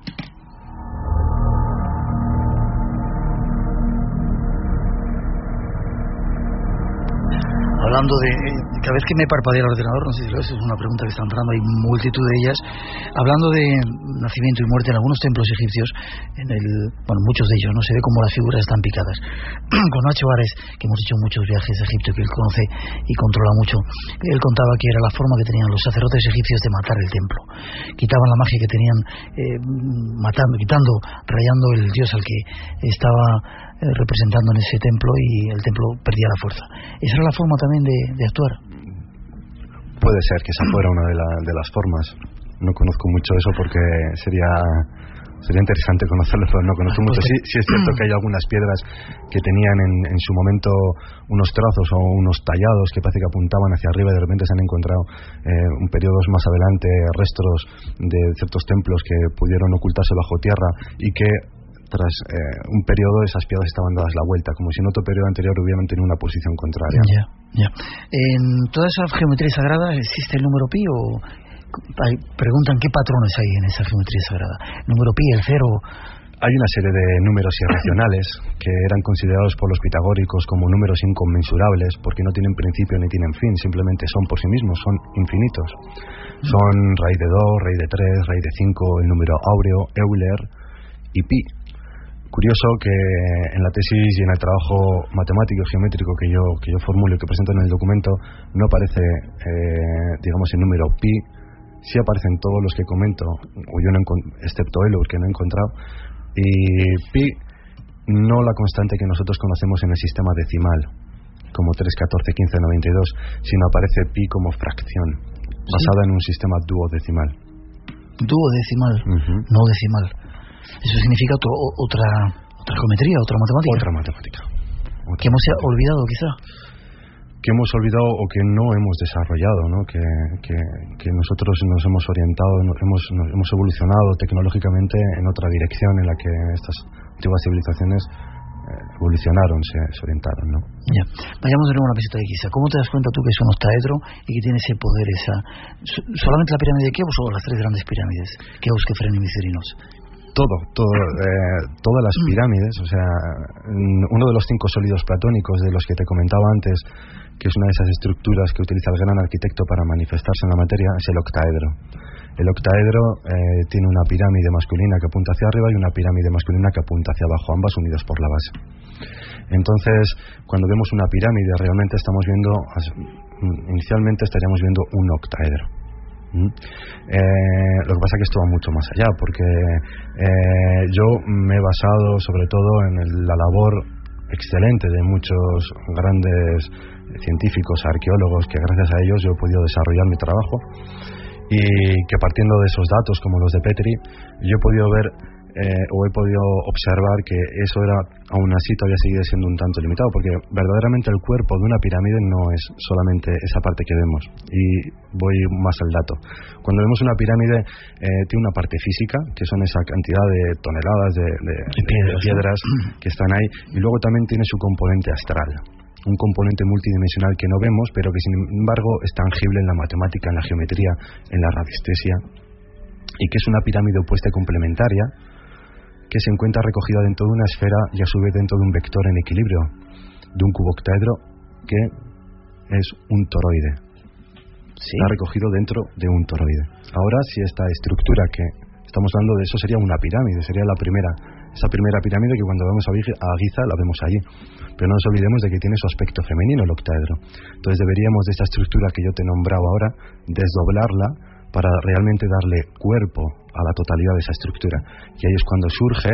Hablando de... Cada vez que me parpadea el ordenador, no sé si lo ves, es una pregunta que está entrando, hay multitud de ellas. Hablando de nacimiento y muerte en algunos templos egipcios, en el, bueno, muchos de ellos, no se ve como las figuras están picadas. Con Nacho Ares, que hemos hecho muchos viajes a Egipto, que él conoce y controla mucho, él contaba que era la forma que tenían los sacerdotes egipcios de matar el templo. Quitaban la magia que tenían, eh, matando, quitando, rayando el dios al que estaba eh, representando en ese templo, y el templo perdía la fuerza. Esa era la forma también de, de actuar. Puede ser que esa fuera una de, la, de las formas. No conozco mucho eso porque sería sería interesante conocerlo, pero no conozco mucho. Sí, sí es cierto que hay algunas piedras que tenían en, en su momento unos trazos o unos tallados que parece que apuntaban hacia arriba, y de repente se han encontrado eh, un periodos más adelante restos de ciertos templos que pudieron ocultarse bajo tierra, y que tras eh, un periodo esas piedras estaban dadas la vuelta, como si en otro periodo anterior hubieran tenido una posición contraria. Ya, ya. En toda esa geometría sagrada, ¿existe el número pi o...? Hay, preguntan qué patrones hay en esa geometría sagrada. ¿Número pi, el cero? Hay una serie de números irracionales que eran considerados por los pitagóricos como números inconmensurables, porque no tienen principio ni tienen fin, simplemente son por sí mismos, son infinitos. Son raíz de dos, raíz de tres, raíz de cinco, el número áureo, Euler y pi. Curioso que en la tesis y en el trabajo matemático y geométrico que yo que yo formulo y que presento en el documento no aparece, eh, digamos, el número pi. Sí aparecen todos los que comento, o yo no excepto Euler, que no he encontrado, y pi no la constante que nosotros conocemos en el sistema decimal, como tres, catorce, quince, noventa y dos, sino aparece pi como fracción, basada ¿Sí? en un sistema duodecimal. Duodecimal, uh-huh. no decimal. Eso significa otro, otra otra geometría, otra matemática. Otra matemática. Otra que hemos matemática. olvidado, quizá. Que hemos olvidado o que no hemos desarrollado, ¿no? Que, que, que nosotros nos hemos orientado, nos hemos, nos hemos evolucionado tecnológicamente en otra dirección en la que estas antiguas civilizaciones eh, evolucionaron, se, se orientaron, ¿no? Ya. Vayamos de nuevo a una visita de Giza. ¿Cómo te das cuenta tú que es un octaedro y que tiene ese poder, esa... ¿Solamente la pirámide de Keops o las tres grandes pirámides? Keops, Kefren y Mycerinos. todo, todo eh, todas las pirámides, o sea, uno de los cinco sólidos platónicos de los que te comentaba antes, que es una de esas estructuras que utiliza el gran arquitecto para manifestarse en la materia, es el octaedro. El octaedro eh, tiene una pirámide masculina que apunta hacia arriba y una pirámide masculina que apunta hacia abajo, ambas unidas por la base. Entonces, cuando vemos una pirámide, realmente estamos viendo, inicialmente estaríamos viendo un octaedro. ¿Mm? Eh, lo que pasa es que esto va mucho más allá, porque eh, yo me he basado sobre todo en el, la labor excelente de muchos grandes científicos, arqueólogos, que gracias a ellos yo he podido desarrollar mi trabajo, y que partiendo de esos datos como los de Petri, yo he podido ver eh, o he podido observar que eso era, aún así todavía sigue siendo un tanto limitado, porque verdaderamente el cuerpo de una pirámide no es solamente esa parte que vemos. Y voy más al dato. Cuando vemos una pirámide eh, tiene una parte física, que son esa cantidad de toneladas de, de, de piedras, de piedras que están ahí, y luego también tiene su componente astral, un componente multidimensional que no vemos, pero que sin embargo es tangible en la matemática, en la geometría, en la radiestesia, y que es una pirámide opuesta y complementaria que se encuentra recogida dentro de una esfera y a su vez dentro de un vector en equilibrio, de un cubo octaedro que es un toroide. ¿Sí? Está recogido dentro de un toroide. Ahora, si esta estructura que estamos hablando de eso sería una pirámide, sería la primera, esa primera pirámide que cuando vemos a Giza la vemos allí. Pero no nos olvidemos de que tiene su aspecto femenino el octaedro. Entonces deberíamos de esta estructura que yo te he nombrado ahora, desdoblarla para realmente darle cuerpo a la totalidad de esa estructura. Y ahí es cuando surge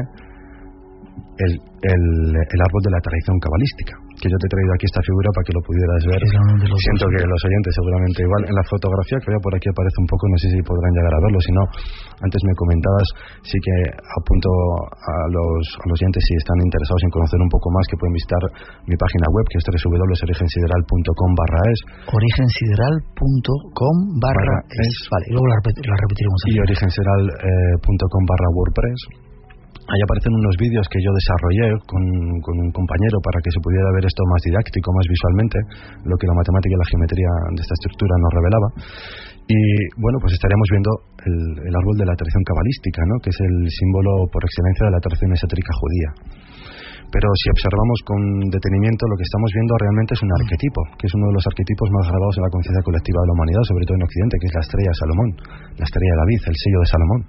el, el, el árbol de la tradición cabalística, que yo te he traído aquí esta figura para que lo pudieras ver. Siento que los oyentes seguramente igual. En la fotografía que veo por aquí aparece un poco, no sé si podrán llegar a verlo, si no, antes me comentabas, sí que apunto a los, a los oyentes, si están interesados en conocer un poco más, que pueden visitar mi página web, que es doble u doble u doble u punto origen sideral punto com barra es. origen sideral punto com barra es. Vale, y luego la, repet la repetiremos aquí. Y origen sideral punto com barra wordpress. Ahí aparecen unos vídeos que yo desarrollé con, con un compañero para que se pudiera ver esto más didáctico, más visualmente, lo que la matemática y la geometría de esta estructura nos revelaba. Y bueno, pues estaríamos viendo el, el árbol de la tradición cabalística, ¿no? Que es el símbolo por excelencia de la tradición esotérica judía. Pero si observamos con detenimiento, lo que estamos viendo realmente es un arquetipo, que es uno de los arquetipos más grabados en la conciencia colectiva de la humanidad, sobre todo en Occidente, que es la estrella de Salomón, la estrella de David, el sello de Salomón.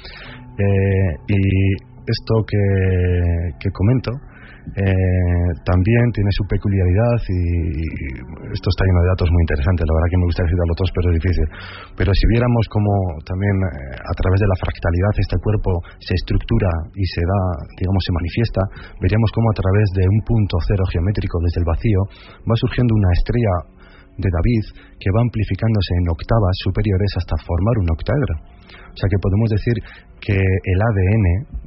Eh, y esto que, que comento eh, también tiene su peculiaridad, y, y esto está lleno de datos muy interesantes. La verdad que me gustaría citarlo todos, pero es difícil. Pero si viéramos cómo también eh, a través de la fractalidad este cuerpo se estructura y se da, digamos, se manifiesta, veríamos cómo a través de un punto cero geométrico desde el vacío va surgiendo una estrella de David que va amplificándose en octavas superiores hasta formar un octaedro. O sea que podemos decir que el A D N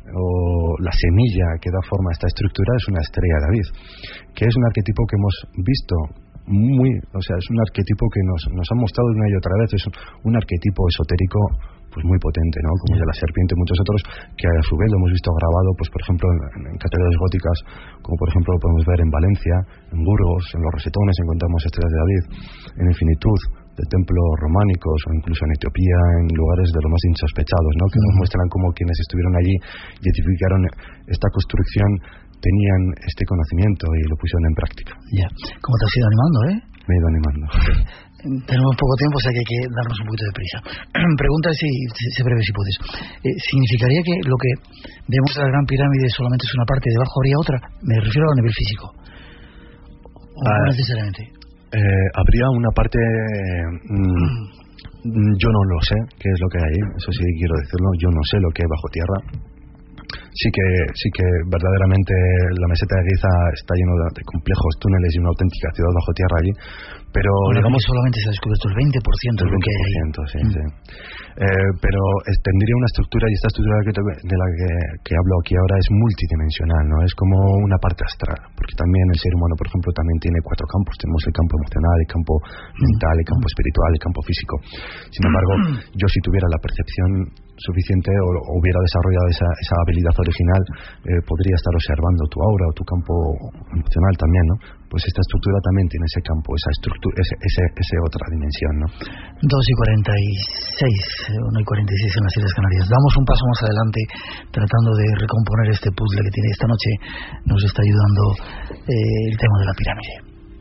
o la semilla que da forma a esta estructura es una estrella de David, que es un arquetipo que hemos visto muy, o sea, es un arquetipo que nos, nos han mostrado una y otra vez, es un, un arquetipo esotérico pues muy potente, ¿no? Como el de la serpiente y muchos otros, que a su vez lo hemos visto grabado, pues por ejemplo en, en catedrales góticas, como por ejemplo lo podemos ver en Valencia, en Burgos, en los Rosetones encontramos estrellas de David, en Infinitud de templos románicos, o incluso en Etiopía, en lugares de lo más insospechados, ¿no? Que nos muestran cómo quienes estuvieron allí identificaron esta construcción, tenían este conocimiento y lo pusieron en práctica. Ya. ¿Cómo te has ido animando, eh? Me he ido animando. Tenemos poco tiempo, o sea que hay que darnos un poquito de prisa. Pregunta si, si breve si puedes. Eh, ¿Significaría que lo que vemos en la Gran Pirámide solamente es una parte y debajo habría otra? Me refiero a nivel físico. ¿O ah, no necesariamente? Eh, habría una parte... Mmm, yo no lo sé qué es lo que hay ahí, eso sí quiero decirlo. Yo no sé lo que hay bajo tierra. Sí que sí que verdaderamente la meseta de Giza está lleno de, de complejos túneles y una auténtica ciudad bajo tierra allí, pero bueno, digamos solamente se ha descubierto el veinte por ciento de lo que hay ahí. Sí, mm. sí. Eh, pero eh, tendría una estructura, y esta estructura que te, de la que, que hablo aquí ahora es multidimensional, ¿no? Es como una parte astral, porque también el ser humano, por ejemplo, también tiene cuatro campos. Tenemos el campo emocional, el campo mental, el campo espiritual, el campo físico. Sin embargo, yo si tuviera la percepción suficiente o, o hubiera desarrollado esa, esa habilidad original eh, podría estar observando tu aura o tu campo emocional también, ¿no? Pues esta estructura también tiene ese campo, esa estructura, ese, ese, ese otra dimensión, ¿no? dos y cuarenta y seis, uno y cuarenta y seis en las Islas Canarias. Damos un paso más adelante tratando de recomponer este puzzle que tiene esta noche. Nos está ayudando eh, el tema de la pirámide.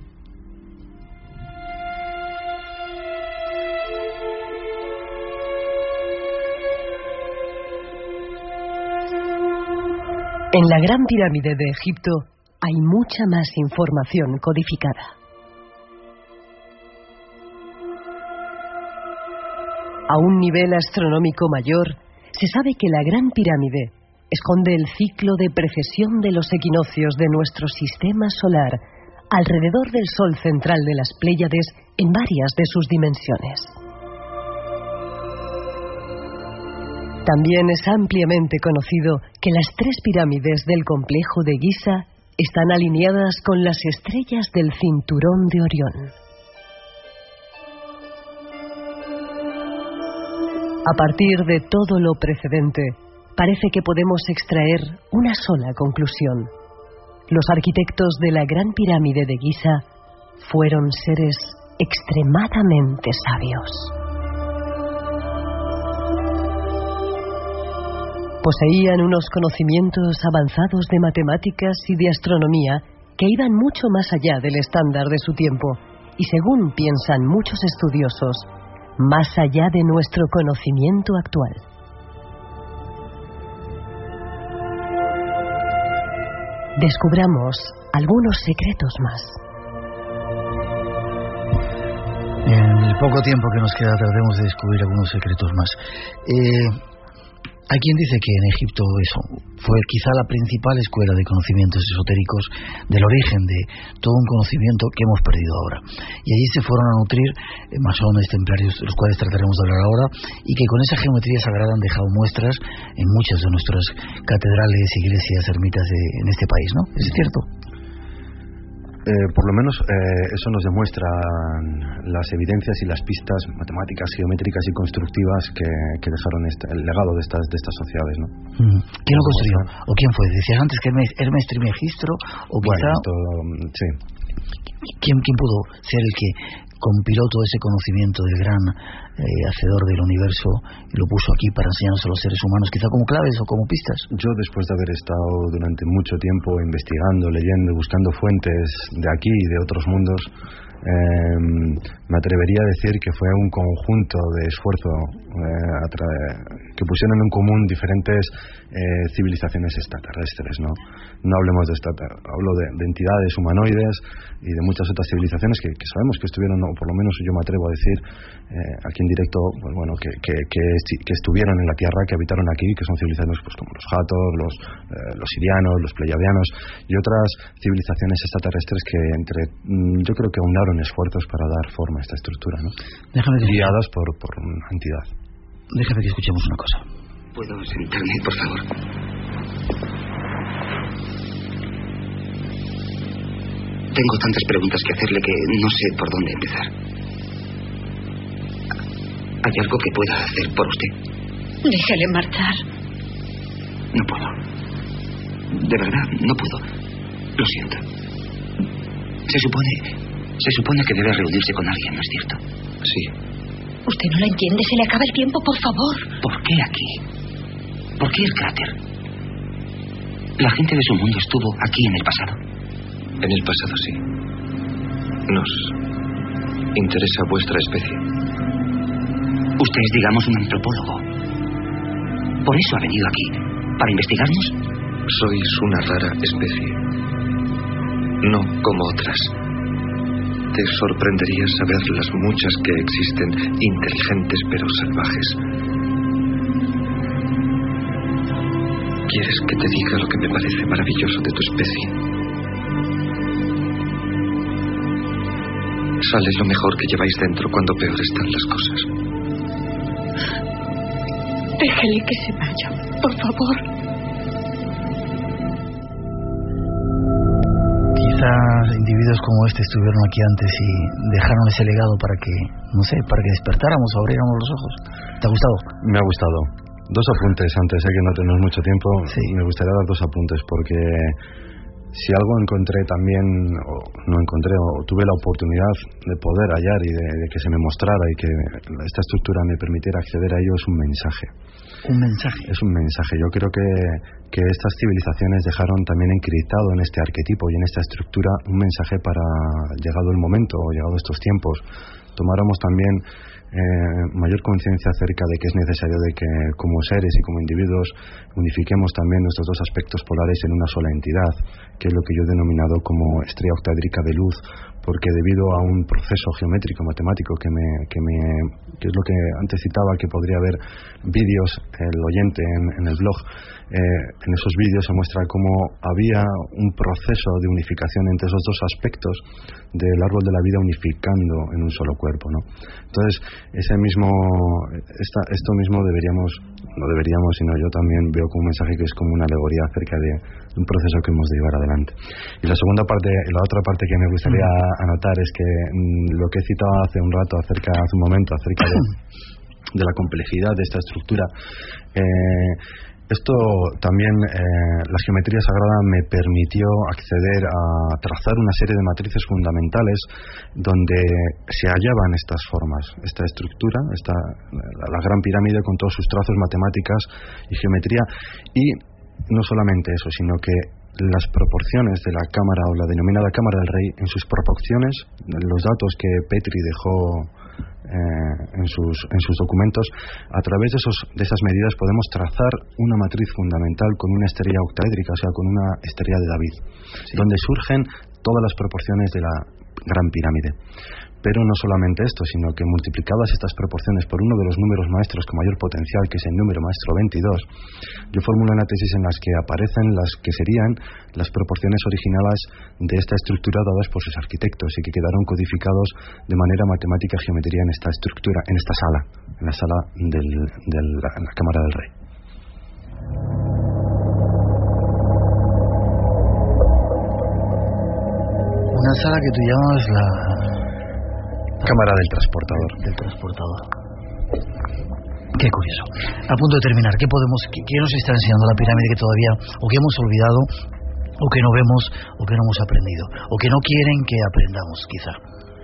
En la Gran Pirámide de Egipto hay mucha más información codificada. A un nivel astronómico mayor, se sabe que la Gran Pirámide esconde el ciclo de precesión de los equinoccios de nuestro sistema solar alrededor del Sol central de las Pléyades en varias de sus dimensiones. También es ampliamente conocido que las tres pirámides del complejo de Giza están alineadas con las estrellas del cinturón de Orión. A partir de todo lo precedente, parece que podemos extraer una sola conclusión. Los arquitectos de la Gran Pirámide de Giza fueron seres extremadamente sabios. Poseían unos conocimientos avanzados de matemáticas y de astronomía que iban mucho más allá del estándar de su tiempo y, según piensan muchos estudiosos, más allá de nuestro conocimiento actual. Descubramos algunos secretos más. En el poco tiempo que nos queda tratemos de descubrir algunos secretos más. Eh... Hay quien dice que en Egipto eso fue quizá la principal escuela de conocimientos esotéricos del origen de todo un conocimiento que hemos perdido ahora. Y allí se fueron a nutrir eh, masones, templarios, de los cuales trataremos de hablar ahora, y que con esa geometría sagrada han dejado muestras en muchas de nuestras catedrales, iglesias, ermitas de, en este país, ¿no? ¿Es cierto? Eh, por lo menos eh, eso nos demuestra las evidencias y las pistas matemáticas, geométricas y constructivas que, que dejaron este, el legado de estas de estas sociedades, ¿no? Mm. ¿Quién lo construyó? ¿O quién fue? Decías antes que Hermes, Hermes Trismegisto, o bueno, quizá... esto, sí. ¿Quién, ¿Quién pudo ser el que compiló todo ese conocimiento del gran eh, hacedor del universo y lo puso aquí para enseñarnos a los seres humanos, quizá como claves o como pistas? Yo, después de haber estado durante mucho tiempo investigando, leyendo, buscando fuentes de aquí y de otros mundos, eh, me atrevería a decir que fue un conjunto de esfuerzo eh, que pusieron en común diferentes eh, civilizaciones extraterrestres, ¿no? No hablemos de extraterrestres, hablo de, de entidades humanoides y de muchas otras civilizaciones que, que sabemos que estuvieron, o por lo menos yo me atrevo a decir eh, aquí en directo, pues bueno, que, que, que, que estuvieron en la Tierra, que habitaron aquí, que son civilizaciones pues como los Hathor, los, eh, los sirianos, los pleiadianos y otras civilizaciones extraterrestres que entre, yo creo que aunaron esfuerzos para dar forma a esta estructura, ¿no? Déjame que... guiadas por, por una entidad. Déjame que escuchemos una cosa. ¿Puedo sentarme, por favor? Tengo tantas preguntas que hacerle que no sé por dónde empezar. ¿Hay algo que pueda hacer por usted? Déjele marchar. No puedo. De verdad, no puedo. Lo siento. Se supone... Se supone que debe reunirse con alguien, ¿no es cierto? Sí. Usted no lo entiende, se le acaba el tiempo, por favor. ¿Por qué aquí? ¿Por qué el cráter? La gente de su mundo estuvo aquí en el pasado. En el pasado, sí. Nos interesa vuestra especie. Usted es, digamos, un antropólogo. ¿Por eso ha venido aquí? ¿Para investigarnos? Sois una rara especie. No como otras. Te sorprendería saber las muchas que existen, inteligentes pero salvajes. ¿Quieres que te diga lo que me parece maravilloso de tu especie? Sale lo mejor que lleváis dentro cuando peor están las cosas. Déjele que se vaya, por favor. Individuos como este estuvieron aquí antes y dejaron ese legado para que, no sé, para que despertáramos o abriéramos los ojos. ¿Te ha gustado? Me ha gustado. Dos apuntes antes, sé que no tenemos mucho tiempo. Sí. Me gustaría dar dos apuntes porque si algo encontré también, o no encontré, o tuve la oportunidad de poder hallar y de, de que se me mostrara y que esta estructura me permitiera acceder a ello, es un mensaje. Un mensaje. Es un mensaje. Yo creo que, que estas civilizaciones dejaron también encriptado en este arquetipo y en esta estructura un mensaje para, llegado el momento, o llegado estos tiempos, tomáramos también eh, mayor conciencia acerca de que es necesario de que como seres y como individuos unifiquemos también nuestros dos aspectos polares en una sola entidad, que es lo que yo he denominado como estrella octaédrica de luz, porque debido a un proceso geométrico matemático que me, que me que es lo que antes citaba, que podría haber vídeos el oyente en, en el blog, eh, en esos vídeos se muestra cómo había un proceso de unificación entre esos dos aspectos del árbol de la vida unificando en un solo cuerpo, ¿no? Entonces ese mismo esta, esto mismo deberíamos no deberíamos sino yo también veo como un mensaje que es como una alegoría acerca de un proceso que hemos de llevar adelante. Y la segunda parte, la otra parte que me gustaría anotar es que mmm, lo que he citado hace un rato acerca hace un momento acerca de, de la complejidad de esta estructura, eh, esto también, eh, la geometría sagrada me permitió acceder a trazar una serie de matrices fundamentales donde se hallaban estas formas, esta estructura, esta, la, la gran pirámide con todos sus trazos, matemáticas y geometría, y no solamente eso, sino que las proporciones de la cámara o la denominada cámara del rey, en sus proporciones, los datos que Petri dejó eh, en, sus, en sus documentos, a través de, esos, de esas medidas podemos trazar una matriz fundamental con una estrella octaédrica, o sea, con una estrella de David, sí, donde surgen todas las proporciones de la gran pirámide. Pero no solamente esto, sino que multiplicadas estas proporciones por uno de los números maestros con mayor potencial, que es el número maestro veintidós, yo formulo una tesis en las que aparecen las que serían las proporciones originales de esta estructura dadas por sus arquitectos y que quedaron codificados de manera matemática y geometría en esta estructura, en esta sala, en la sala del, del, en la Cámara del Rey. Una sala que tú llamas la Cámara del Transportador. Del Transportador. Qué curioso. A punto de terminar, ¿qué podemos, qué, qué nos está enseñando la pirámide que todavía, o que hemos olvidado, o que no vemos, o que no hemos aprendido, o que no quieren que aprendamos, quizá?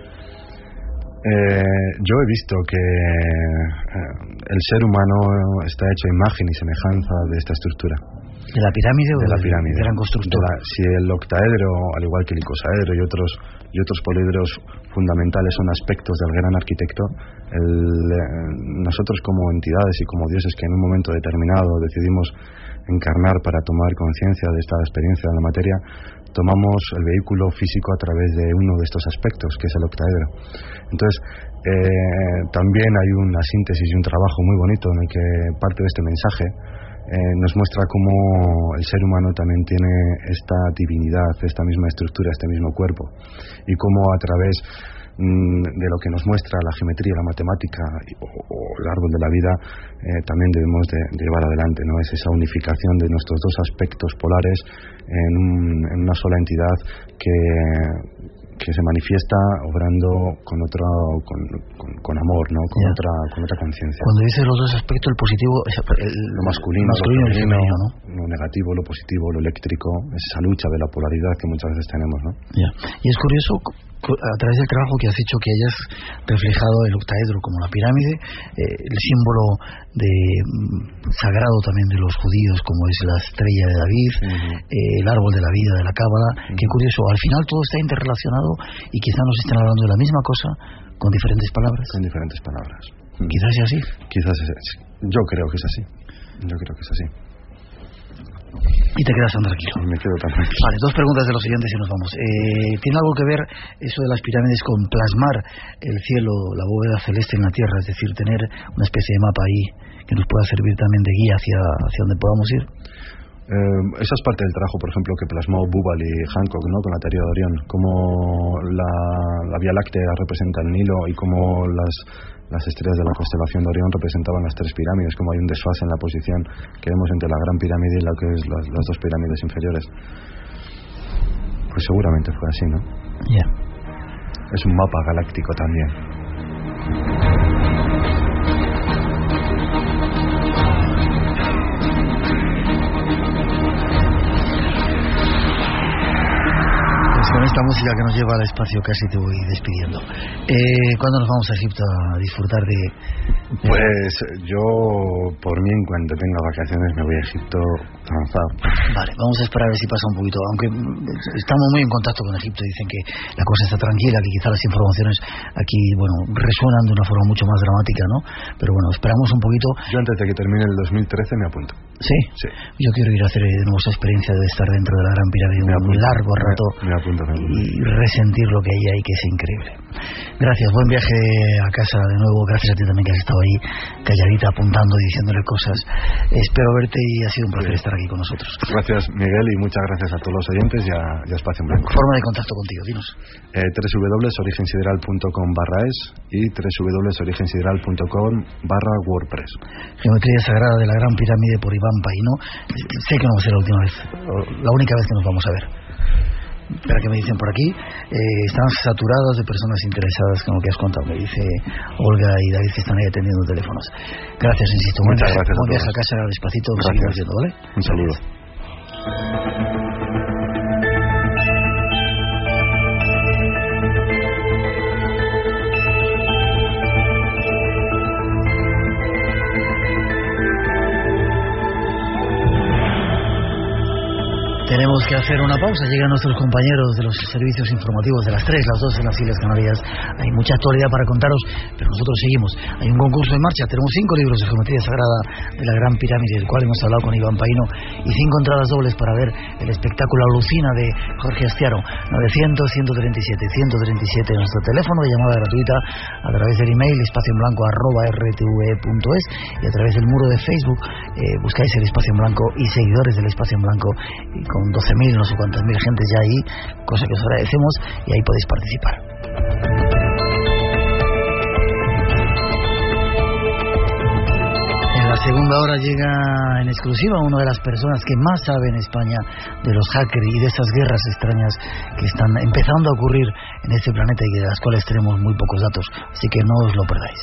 Eh, yo he visto que eh, el ser humano está hecho a imagen y semejanza de esta estructura. ¿De la pirámide o de la pirámide? De la constructora. De la, si el octaedro, al igual que el icosaedro y otros y otros poliedros fundamentales son aspectos del gran arquitecto, el, eh, nosotros como entidades y como dioses que en un momento determinado decidimos encarnar para tomar conciencia de esta experiencia de la materia, tomamos el vehículo físico a través de uno de estos aspectos, que es el octaedro. Entonces, eh, también hay una síntesis y un trabajo muy bonito en el que parte de este mensaje Eh, nos muestra cómo el ser humano también tiene esta divinidad, esta misma estructura, este mismo cuerpo, y cómo a través mmm, de lo que nos muestra la geometría, la matemática o, o el árbol de la vida, eh, también debemos de, de llevar adelante, ¿no? Es esa unificación de nuestros dos aspectos polares en, un, en una sola entidad que que se manifiesta obrando con otro con, con, con amor, ¿no? Con yeah. otra con otra conciencia. Cuando dices los dos aspectos, el positivo, el, lo masculino, masculino lo femenino, ¿no? Lo negativo, lo positivo, lo eléctrico, esa lucha de la polaridad que muchas veces tenemos, ¿no? Ya. Yeah. Y es curioso, a través del trabajo que has hecho, que hayas reflejado el octaedro como la pirámide, eh, el símbolo de mm, sagrado también de los judíos, como es la estrella de David, uh-huh. eh, el árbol de la vida de la Cábala. Uh-huh. Qué curioso, al final todo está interrelacionado y quizás nos estén hablando de la misma cosa con diferentes palabras. Con diferentes palabras. Quizás sea así. Quizás es así. Yo creo que es así. Yo creo que es así. Y te quedas tan tranquilo. Me quedo tan tranquilo. Vale, dos preguntas de los siguientes y nos vamos. Eh, ¿Tiene algo que ver eso de las pirámides con plasmar el cielo, la bóveda celeste en la tierra? Es decir, tener una especie de mapa ahí que nos pueda servir también de guía hacia, hacia donde podamos ir. Eh, esa es parte del trabajo, por ejemplo, que plasmó Bubal y Hancock, ¿no? Con la teoría de Orión, como la, la Vía Láctea representa el Nilo y como las, las estrellas de la constelación de Orión representaban las tres pirámides, como hay un desfase en la posición que vemos entre la Gran Pirámide y la que es las, las dos pirámides inferiores. Pues seguramente fue así, ¿no? Ya. Yeah. Es un mapa galáctico también. con esta música que nos lleva al espacio casi te voy despidiendo. Eh, ¿Cuándo nos vamos a Egipto a disfrutar de, de... Pues yo, por mí, en cuanto tenga vacaciones me voy a Egipto a avanzar. Vale, vamos a esperar a ver si pasa un poquito. Aunque estamos muy en contacto con Egipto, dicen que la cosa está tranquila, que quizá las informaciones aquí, bueno, resuenan de una forma mucho más dramática, ¿no? Pero bueno, esperamos un poquito. Yo antes de que termine el dos mil trece me apunto. ¿Sí? Sí. Yo quiero ir a hacer de nuevo esa experiencia de estar dentro de la Gran Pirámide un muy largo rato me, me apunto, me apunto. y resentir lo que hay ahí, que es increíble. Gracias, buen viaje a casa de nuevo. Gracias a ti también que has estado ahí calladita, apuntando y diciéndole cosas. Espero verte y ha sido un placer sí. estar aquí con nosotros. Gracias, Miguel, y muchas gracias a todos los oyentes y a, y a Espacio en Blanco. Forma de contacto contigo, dinos. Eh, doble u doble u doble u punto origen sideral punto com barra es y doble u doble u doble u punto origen sideral punto com barra wordpress. Geometría Sagrada de la Gran Pirámide por Iván Paino. Sé que no va a ser la última vez, la única vez que nos vamos a ver. Espera, que me dicen por aquí, eh, están saturados de personas interesadas con lo que has contado. Me dice Olga y David que están ahí atendiendo teléfonos. Gracias, insisto. Muchas buen gracias. Buen viaje a casa, despacito, seguimos viendo, ¿vale? Un saludo. Tenemos que hacer una pausa. Llegan nuestros compañeros de los servicios informativos de las tres, las dos en las Islas Canarias. Hay mucha actualidad para contaros, pero nosotros seguimos. Hay un concurso en marcha. Tenemos cinco libros de Geometría Sagrada de la Gran Pirámide, del cual hemos hablado con Iván Paino, y cinco entradas dobles para ver el espectáculo Alucina de Jorge Astiaro. novecientos, ciento treinta y siete, ciento treinta y siete nuestro teléfono de llamada gratuita, a través del email espacio en blanco arroba r t v e punto es, y a través del muro de Facebook eh, buscáis el Espacio en Blanco y seguidores del Espacio en Blanco, y con doce mil, no sé cuántas mil gentes ya ahí, cosa que os agradecemos, y ahí podéis participar. En la segunda hora llega en exclusiva una de las personas que más sabe en España de los hackers y de esas guerras extrañas que están empezando a ocurrir en este planeta y de las cuales tenemos muy pocos datos, así que no os lo perdáis.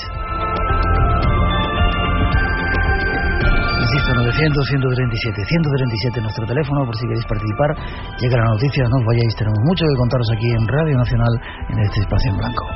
Insisto, novecientos, ciento treinta y siete, ciento treinta y siete nuestro teléfono por si queréis participar. Llega la noticia, no os vayáis, tenemos mucho que contaros aquí en Radio Nacional en este Espacio en Blanco.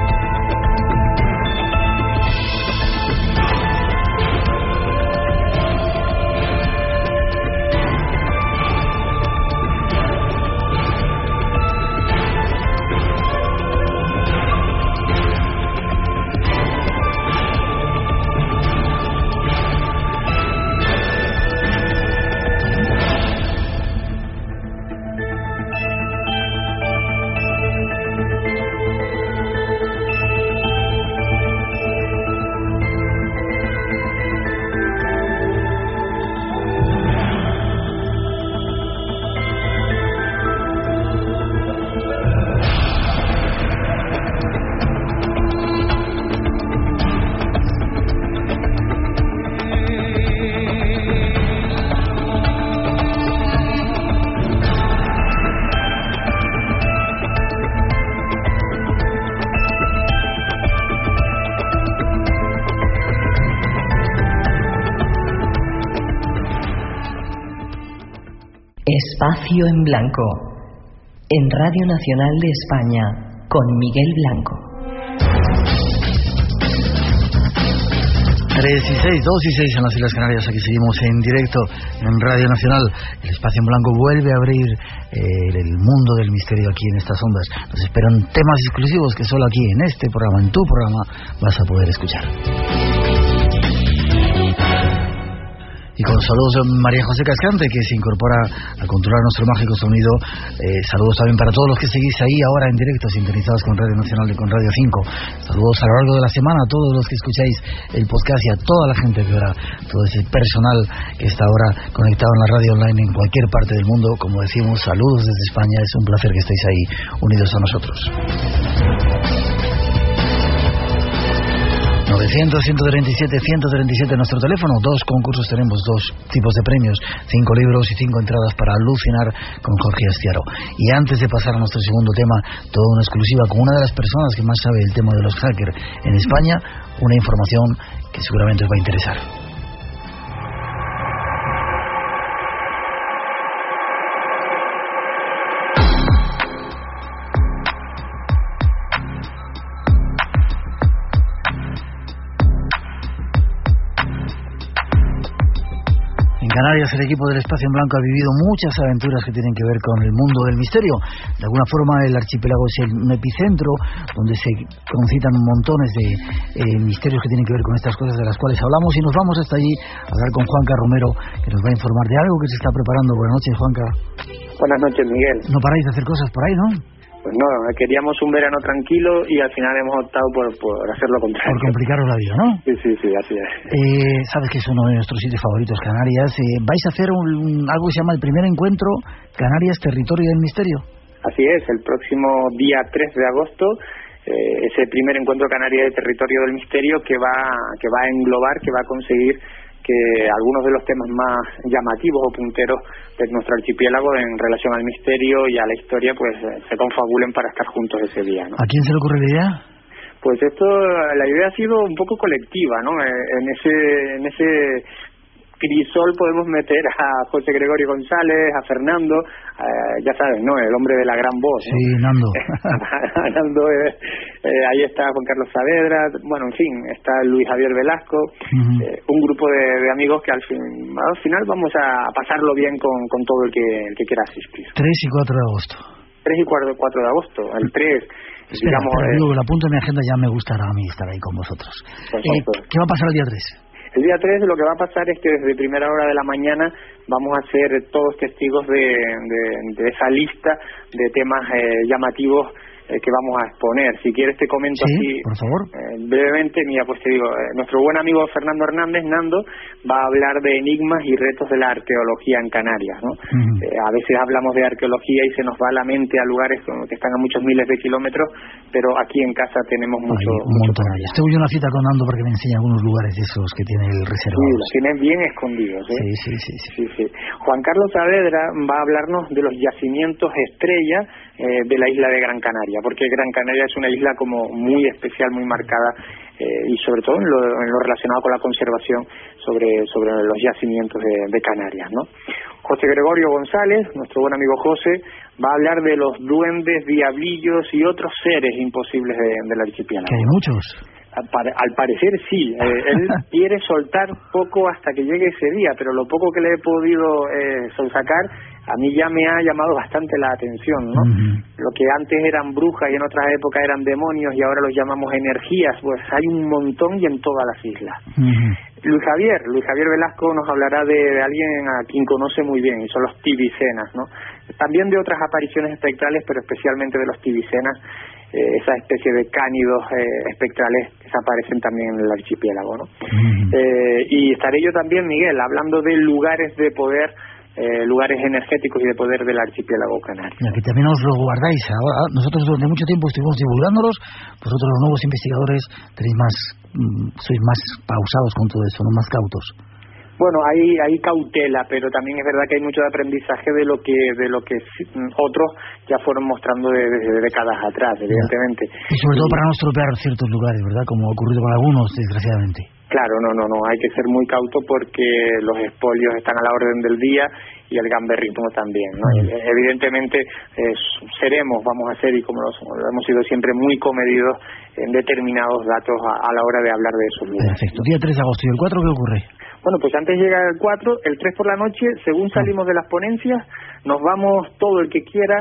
Espacio en Blanco, en Radio Nacional de España, con Miguel Blanco. tres y seis, dos y seis en las Islas Canarias. Aquí seguimos en directo en Radio Nacional. El Espacio en Blanco vuelve a abrir eh, el mundo del misterio aquí en estas ondas. Nos esperan temas exclusivos que solo aquí en este programa, en tu programa, vas a poder escuchar. Y con saludos de María José Cascante, que se incorpora a controlar nuestro mágico sonido. Eh, saludos también para todos los que seguís ahí ahora en directo, sintonizados con Radio Nacional y con Radio cinco. Saludos a lo largo de la semana a todos los que escucháis el podcast y a toda la gente que ahora, todo ese personal que está ahora conectado en la radio online en cualquier parte del mundo. Como decimos, saludos desde España. Es un placer que estéis ahí unidos a nosotros. novecientos, ciento treinta y siete, ciento treinta y siete nuestro teléfono. Dos concursos tenemos, dos tipos de premios, cinco libros y cinco entradas para alucinar con Jorge Astiaro. Y antes de pasar a nuestro segundo tema, toda una exclusiva con una de las personas que más sabe el tema de los hackers en España, una información que seguramente os va a interesar. Canarias el equipo del Espacio en Blanco ha vivido muchas aventuras que tienen que ver con el mundo del misterio. De alguna forma el archipiélago es el, un epicentro donde se concitan montones de eh, misterios que tienen que ver con estas cosas de las cuales hablamos, y nos vamos hasta allí a hablar con Juanca Romero, que nos va a informar de algo que se está preparando. Buenas noches, Juanca. Buenas noches, Miguel. No paráis de hacer cosas por ahí, ¿no? Pues no, queríamos un verano tranquilo y al final hemos optado por, por hacer lo contrario. Por complicaros la vida, ¿no? Sí, sí, sí, así es. Eh, Sabes que es uno de nuestros sitios favoritos, Canarias. Eh, vais a hacer un, algo que se llama el primer encuentro Canarias Territorio del Misterio. Así es, el próximo día tres de agosto, eh, ese primer encuentro Canarias de Territorio del Misterio que va, que va a englobar, que va a conseguir que algunos de los temas más llamativos o punteros de nuestro archipiélago en relación al misterio y a la historia pues se confabulen para estar juntos ese día, ¿no? ¿A quién se le ocurre la idea? Pues esto, la idea ha sido un poco colectiva, ¿no? En ese, en ese crisol podemos meter a José Gregorio González, a Fernando, eh, ya sabes, ¿no? El hombre de la gran voz, ¿no? Sí, Nando. Nando, eh, eh, ahí está Juan Carlos Saavedra, bueno, en fin, está Luis Javier Velasco, uh-huh. eh, un grupo de, de amigos que al, fin, al final vamos a pasarlo bien con, con todo el que, el que quiera asistir. tres y cuatro de agosto. tres y cuatro de agosto, el tres. Espera, digamos, pero eh, digo, la apunto en mi agenda, ya me gustará a mí estar ahí con vosotros. Eh, ¿Qué va a pasar el día tres? El día tres lo que va a pasar es que desde primera hora de la mañana vamos a ser todos testigos de, de, de esa lista de temas eh, llamativos eh, que vamos a exponer. Si quieres te comento sí, así por favor. Eh, brevemente. Mira, pues te digo, eh, nuestro buen amigo Fernando Hernández, Nando, va a hablar de enigmas y retos de la arqueología en Canarias, ¿no? Uh-huh. Eh, a veces hablamos de arqueología y se nos va la mente a lugares que están a muchos miles de kilómetros, pero aquí en casa tenemos mucho... Ay, un montón. Tengo yo una cita con Nando para que me enseñe algunos lugares de esos que tiene el reservado. Sí, los tienen bien escondidos, ¿eh? Sí, sí, sí, sí. sí, sí. Juan Carlos Saavedra va a hablarnos de los yacimientos estrella eh, de la isla de Gran Canaria, porque Gran Canaria es una isla como muy especial, muy marcada, eh, y sobre todo en lo, en lo relacionado con la conservación sobre, sobre los yacimientos de, de Canarias, ¿no? José Gregorio González, nuestro buen amigo José, va a hablar de los duendes, diablillos y otros seres imposibles de, del archipiélago. Que hay muchos. Al, al parecer sí, eh, él quiere soltar poco hasta que llegue ese día, pero lo poco que le he podido eh, sacar, a mí ya me ha llamado bastante la atención, ¿no? Uh-huh. Lo que antes eran brujas y en otras épocas eran demonios y ahora los llamamos energías, pues hay un montón y en todas las islas. Uh-huh. Luis Javier, Luis Javier Velasco nos hablará de, de alguien a quien conoce muy bien, y son los tibicenas, ¿no? También de otras apariciones espectrales, pero especialmente de los tibicenas, eh, esa especie de cánidos eh, espectrales que se aparecen también en el archipiélago, ¿no? Uh-huh. eh, y estaré yo también, Miguel, hablando de lugares de poder, Eh, lugares energéticos y de poder del archipiélago canario. Mira, que también os lo guardáis. Ahora, nosotros durante mucho tiempo estuvimos divulgándolos, vosotros los nuevos investigadores tenéis más, mmm, sois más pausados con todo eso, no más cautos. Bueno, hay, hay cautela, pero también es verdad que hay mucho de aprendizaje de lo que de lo que otros ya fueron mostrando desde de, de décadas atrás, evidentemente. Y sobre todo para no estropear ciertos lugares, ¿verdad? Como ha ocurrido con algunos, desgraciadamente. Claro, no, no, no, hay que ser muy cauto porque los expolios están a la orden del día y el gamberrismo también, ¿no? Uh-huh. Evidentemente eh, seremos, vamos a ser, y como lo, lo hemos sido siempre, muy comedidos en determinados datos a, a la hora de hablar de esos lugares. Perfecto. Día tres de agosto. ¿Y el cuatro qué ocurre? Bueno, pues antes llega el cuatro, el tres por la noche, según salimos de las ponencias, nos vamos todo el que quiera,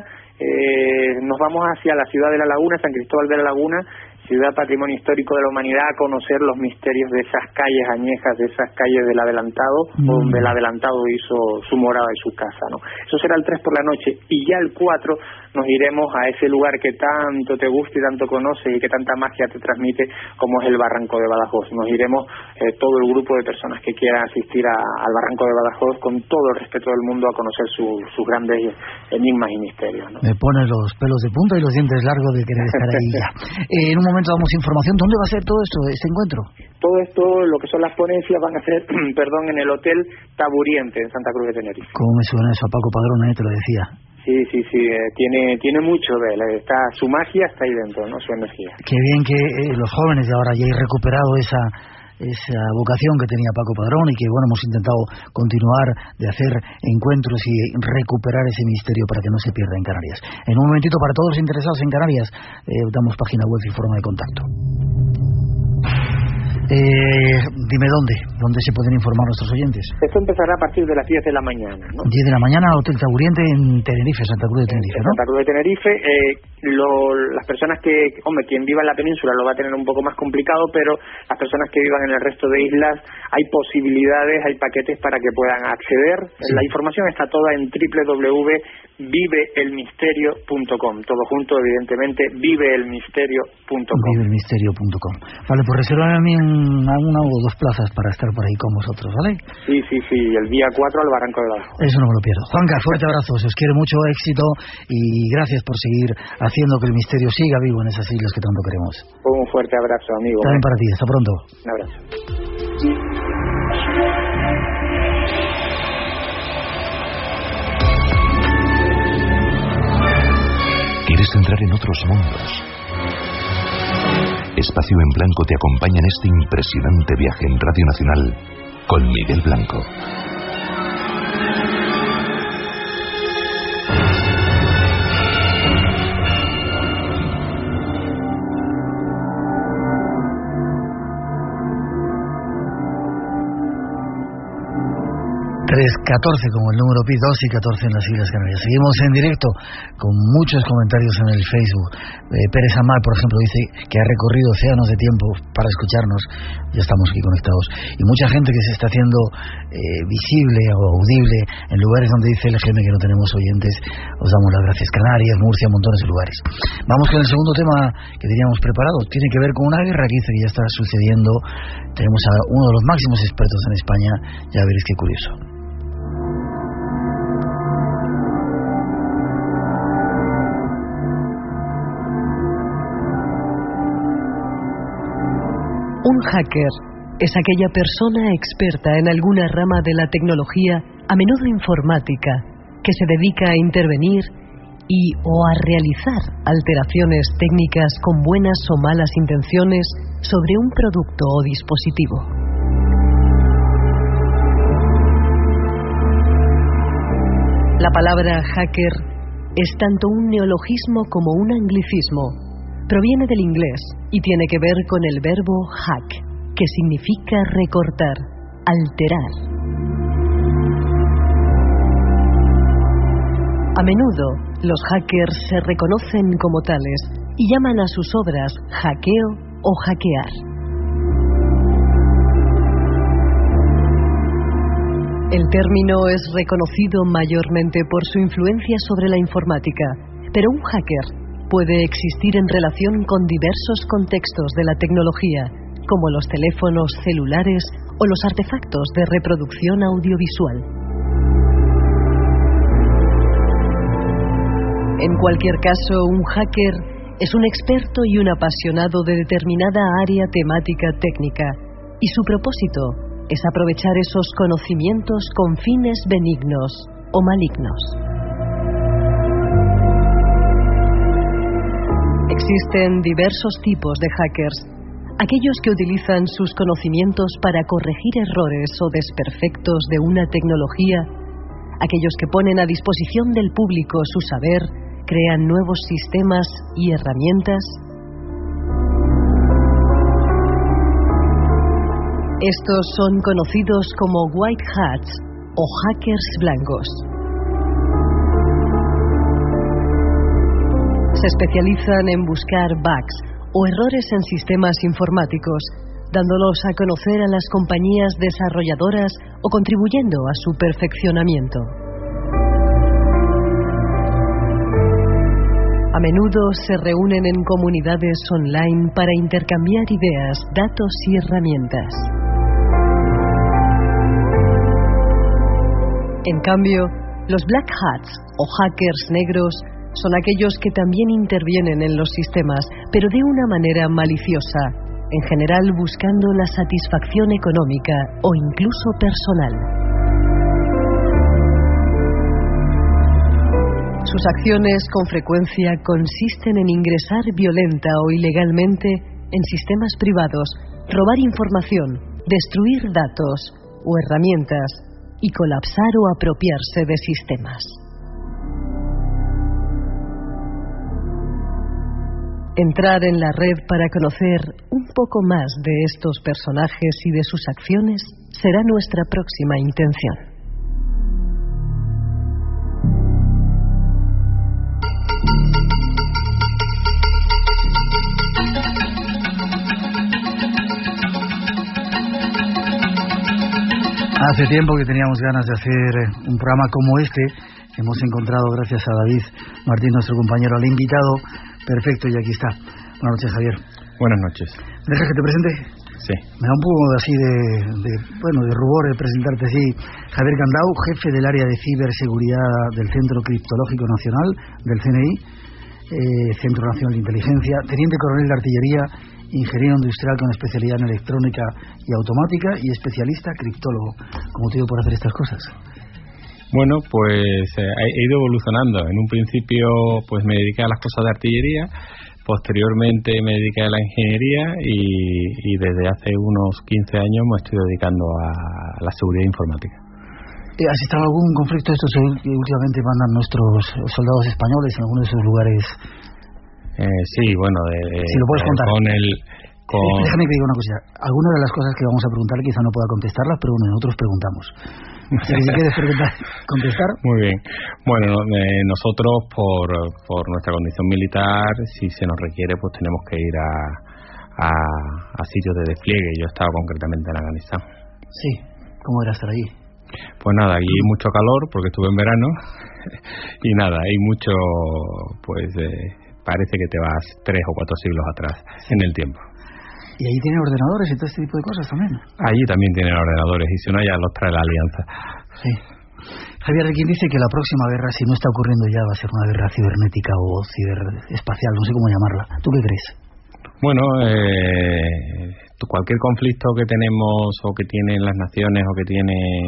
eh, nos vamos hacia la ciudad de La Laguna, San Cristóbal de La Laguna, ciudad patrimonio histórico de la humanidad, a conocer los misterios de esas calles añejas, de esas calles del adelantado, mm. donde el adelantado hizo su morada y su casa, ¿no? Eso será el tres por la noche, y ya el cuatro nos iremos a ese lugar que tanto te gusta y tanto conoces y que tanta magia te transmite, como es el Barranco de Badajoz. Nos iremos eh, todo el grupo de personas que quieran asistir a, al Barranco de Badajoz con todo el respeto del mundo a conocer su, sus grandes enigmas y misterios, ¿no? Me pones los pelos de punta y los dientes largos de querer estar ahí ya. Eh, en un momento damos información. ¿Dónde va a ser todo esto, este encuentro? Todo esto, lo que son las ponencias, van a ser, perdón, en el Hotel Taburiente, en Santa Cruz de Tenerife. ¿Cómo me suena eso a Paco Padrón, eh? Te lo decía. Sí, sí, sí, eh, tiene tiene mucho de él, está, su magia está ahí dentro, ¿no? Su energía. Qué bien que eh, los jóvenes de ahora ya hayan recuperado esa esa vocación que tenía Paco Padrón, y que bueno, hemos intentado continuar de hacer encuentros y recuperar ese misterio para que no se pierda en Canarias. En un momentito, para todos los interesados en Canarias, eh, damos página web y forma de contacto. Eh, dime dónde, dónde se pueden informar nuestros oyentes. Esto empezará a partir de las diez de la mañana, ¿no? diez de la mañana, Hotel Tauriente en Tenerife, Santa Cruz de Tenerife, en ¿no? Santa Cruz de Tenerife. Eh, lo, las personas que, hombre, quien viva en la península lo va a tener un poco más complicado, pero las personas que vivan en el resto de islas, hay posibilidades, hay paquetes para que puedan acceder. Sí. La información está toda en doble u doble u doble u punto vive el misterio punto com, todo junto, evidentemente, vive el misterio punto com. vive el misterio punto com. Vale, pues reservarme a mí una o dos plazas para estar por ahí con vosotros, ¿vale? Sí, sí, sí, el día cuatro al Barranco de Badajoz. Eso no me lo pierdo. Juanca, fuerte abrazo, os quiero mucho éxito y gracias por seguir haciendo que el misterio siga vivo en esas islas que tanto queremos. Un fuerte abrazo, amigo. También para ti, hasta pronto. Un abrazo. ¿Quieres entrar en otros mundos? Espacio en Blanco te acompaña en este impresionante viaje en Radio Nacional con Miguel Blanco. tres catorce como el número pi, dos y catorce en las Islas Canarias. Seguimos en directo con muchos comentarios en el Facebook. eh, Pérez Amal, por ejemplo, dice que ha recorrido océanos de tiempo para escucharnos. Ya estamos aquí conectados. Y mucha gente que se está haciendo eh, visible o audible en lugares donde dice el G M que no tenemos oyentes. Os damos las gracias. Canarias, Murcia, montones de lugares. Vamos con el segundo tema que teníamos preparado. Tiene que ver con una guerra que dice que ya está sucediendo. Tenemos a uno de los máximos expertos en España. Ya veréis qué curioso. Un hacker es aquella persona experta en alguna rama de la tecnología, a menudo informática, que se dedica a intervenir y o a realizar alteraciones técnicas con buenas o malas intenciones sobre un producto o dispositivo. La palabra hacker es tanto un neologismo como un anglicismo. Proviene del inglés y tiene que ver con el verbo hack, que significa recortar, alterar. A menudo, los hackers se reconocen como tales y llaman a sus obras hackeo o hackear. El término es reconocido mayormente por su influencia sobre la informática, pero un hacker puede existir en relación con diversos contextos de la tecnología, como los teléfonos celulares o los artefactos de reproducción audiovisual. En cualquier caso, un hacker es un experto y un apasionado de determinada área temática técnica, y su propósito es aprovechar esos conocimientos con fines benignos o malignos. Existen diversos tipos de hackers, aquellos que utilizan sus conocimientos para corregir errores o desperfectos de una tecnología, aquellos que ponen a disposición del público su saber, crean nuevos sistemas y herramientas. Estos son conocidos como white hats o hackers blancos. Se especializan en buscar bugs o errores en sistemas informáticos, dándolos a conocer a las compañías desarrolladoras o contribuyendo a su perfeccionamiento. A menudo se reúnen en comunidades online para intercambiar ideas, datos y herramientas. En cambio, los black hats o hackers negros son aquellos que también intervienen en los sistemas, pero de una manera maliciosa, en general buscando la satisfacción económica o incluso personal. Sus acciones con frecuencia consisten en ingresar violenta o ilegalmente en sistemas privados, robar información, destruir datos o herramientas y colapsar o apropiarse de sistemas. Entrar en la red para conocer un poco más de estos personajes y de sus acciones será nuestra próxima intención. Hace tiempo que teníamos ganas de hacer un programa como este. Hemos encontrado, gracias a David Martín, nuestro compañero, al invitado perfecto, y aquí está. Buenas noches, Javier. Buenas noches. ¿Dejas que te presente? Sí. Me da un poco así de, de bueno, de rubor de presentarte así. Javier Candau, jefe del área de ciberseguridad del Centro Criptológico Nacional, del C N I, eh, Centro Nacional de Inteligencia, teniente coronel de artillería, ingeniero industrial con especialidad en electrónica y automática, y especialista criptólogo. ¿Cómo te dio por hacer estas cosas? Bueno, pues eh, he ido evolucionando. En un principio pues me dediqué a las cosas de artillería, posteriormente me dediqué a la ingeniería y, y desde hace unos quince años me estoy dedicando a la seguridad informática. ¿Has estado en algún conflicto de estos que últimamente mandan nuestros soldados españoles en algunos de esos lugares? Eh, sí, bueno, de, si lo puedes contar. Con el, con... Déjame que diga una cosa. Algunas de las cosas que vamos a preguntar quizá no pueda contestarlas, pero bueno, nosotros preguntamos. Así que si quieres contestar. Muy bien. Bueno, eh, nosotros por, por nuestra condición militar, si se nos requiere, pues tenemos que ir a, a, a sitios de despliegue. Yo estaba concretamente en Afganistán. Sí. ¿Cómo era estar allí? Pues nada, allí mucho calor porque estuve en verano y nada, hay mucho, pues eh, parece que te vas tres o cuatro siglos atrás en el tiempo. ¿Y ahí tienen ordenadores y todo este tipo de cosas también? Allí también tienen ordenadores, y si no ya los trae la alianza. Sí. Javier, ¿de quién dice que la próxima guerra, si no está ocurriendo ya, va a ser una guerra cibernética o ciberespacial? No sé cómo llamarla. ¿Tú qué crees? Bueno, eh, cualquier conflicto que tenemos o que tienen las naciones o que tienen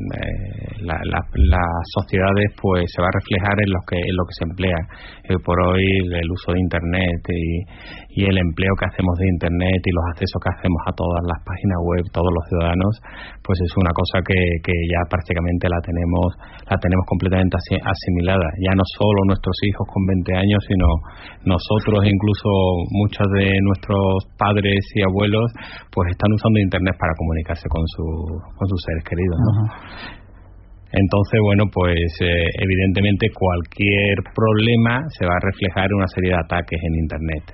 eh, la, la, las sociedades, pues se va a reflejar en lo que en lo que se emplea. Eh, por hoy el uso de Internet y, y el empleo que hacemos de Internet y los accesos que hacemos a todas las páginas web, todos los ciudadanos, pues es una cosa que, que ya prácticamente la tenemos la tenemos completamente asimilada. Ya no solo nuestros hijos con veinte años, sino nosotros, incluso muchos de nuestros padres y abuelos, pues están usando Internet para comunicarse con, su, con sus seres queridos, ¿no? Uh-huh. Entonces, bueno, pues eh, evidentemente cualquier problema se va a reflejar en una serie de ataques en Internet.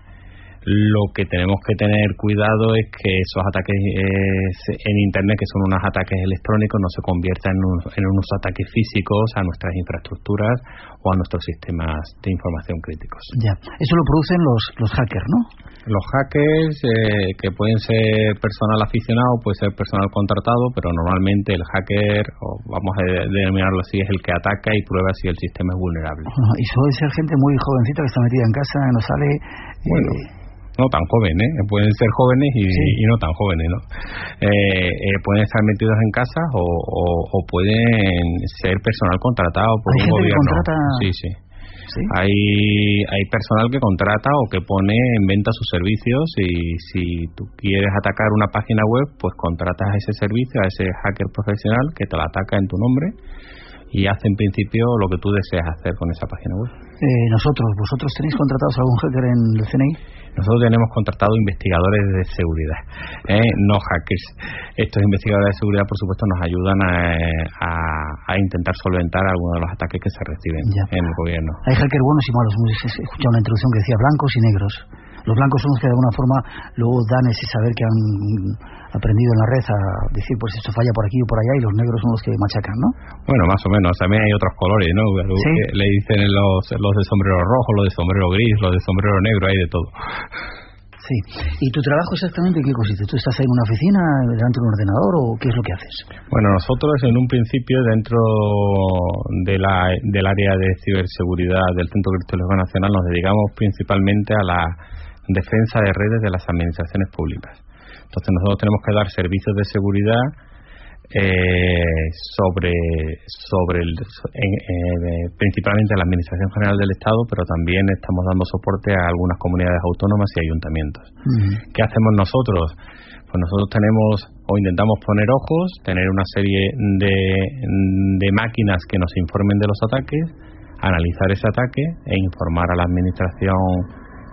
Lo que tenemos que tener cuidado es que esos ataques eh, en Internet, que son unos ataques electrónicos, no se conviertan en, un, en unos ataques físicos a nuestras infraestructuras o a nuestros sistemas de información críticos. Ya, eso lo producen los, los hackers, ¿no? Los hackers, eh, que pueden ser personal aficionado, puede ser personal contratado, pero normalmente el hacker, o vamos a denominarlo así, es el que ataca y prueba si el sistema es vulnerable. Uh, y suele ser gente muy jovencita que está metida en casa, no sale... Bueno... Eh... No tan jóvenes, ¿eh? Pueden ser jóvenes y, sí. y no tan jóvenes, ¿no? Eh, eh, pueden estar metidos en casa o, o, o pueden ser personal contratado por ¿Hay un gente gobierno. Que contrata... Sí, sí. ¿Sí? Hay hay personal que contrata o que pone en venta sus servicios, y si tú quieres atacar una página web, pues contratas ese servicio a ese hacker profesional que te la ataca en tu nombre y hace en principio lo que tú deseas hacer con esa página web. Eh, nosotros, ¿vosotros tenéis contratados algún hacker en el C N I? Nosotros tenemos contratado investigadores de seguridad, ¿eh? no hackers. Estos investigadores de seguridad, por supuesto, nos ayudan a, a, a intentar solventar algunos de los ataques que se reciben ya. en el gobierno. Hay hackers buenos y malos. He escuchado una introducción que decía blancos y negros. Los blancos son los que de alguna forma luego dan ese saber que han aprendido en la red a decir, pues esto falla por aquí o por allá, y los negros son los que machacan, ¿no? Bueno, más o menos. También hay otros colores, ¿no? ¿Sí? Le dicen los, los de sombrero rojo, los de sombrero gris, los de sombrero negro, hay de todo. Sí. ¿Y tu trabajo exactamente en qué consiste? ¿Tú estás ahí en una oficina, delante de un ordenador, o qué es lo que haces? Bueno, nosotros en un principio, dentro de la, del área de ciberseguridad del Centro Criptológico Nacional, nos dedicamos principalmente a la defensa de redes de las administraciones públicas. Entonces nosotros tenemos que dar servicios de seguridad eh, sobre sobre el, en, eh, principalmente a la Administración General del Estado, pero también estamos dando soporte a algunas comunidades autónomas y ayuntamientos. Uh-huh. ¿Qué hacemos nosotros? Pues nosotros tenemos o intentamos poner ojos, tener una serie de, de máquinas que nos informen de los ataques, analizar ese ataque e informar a la Administración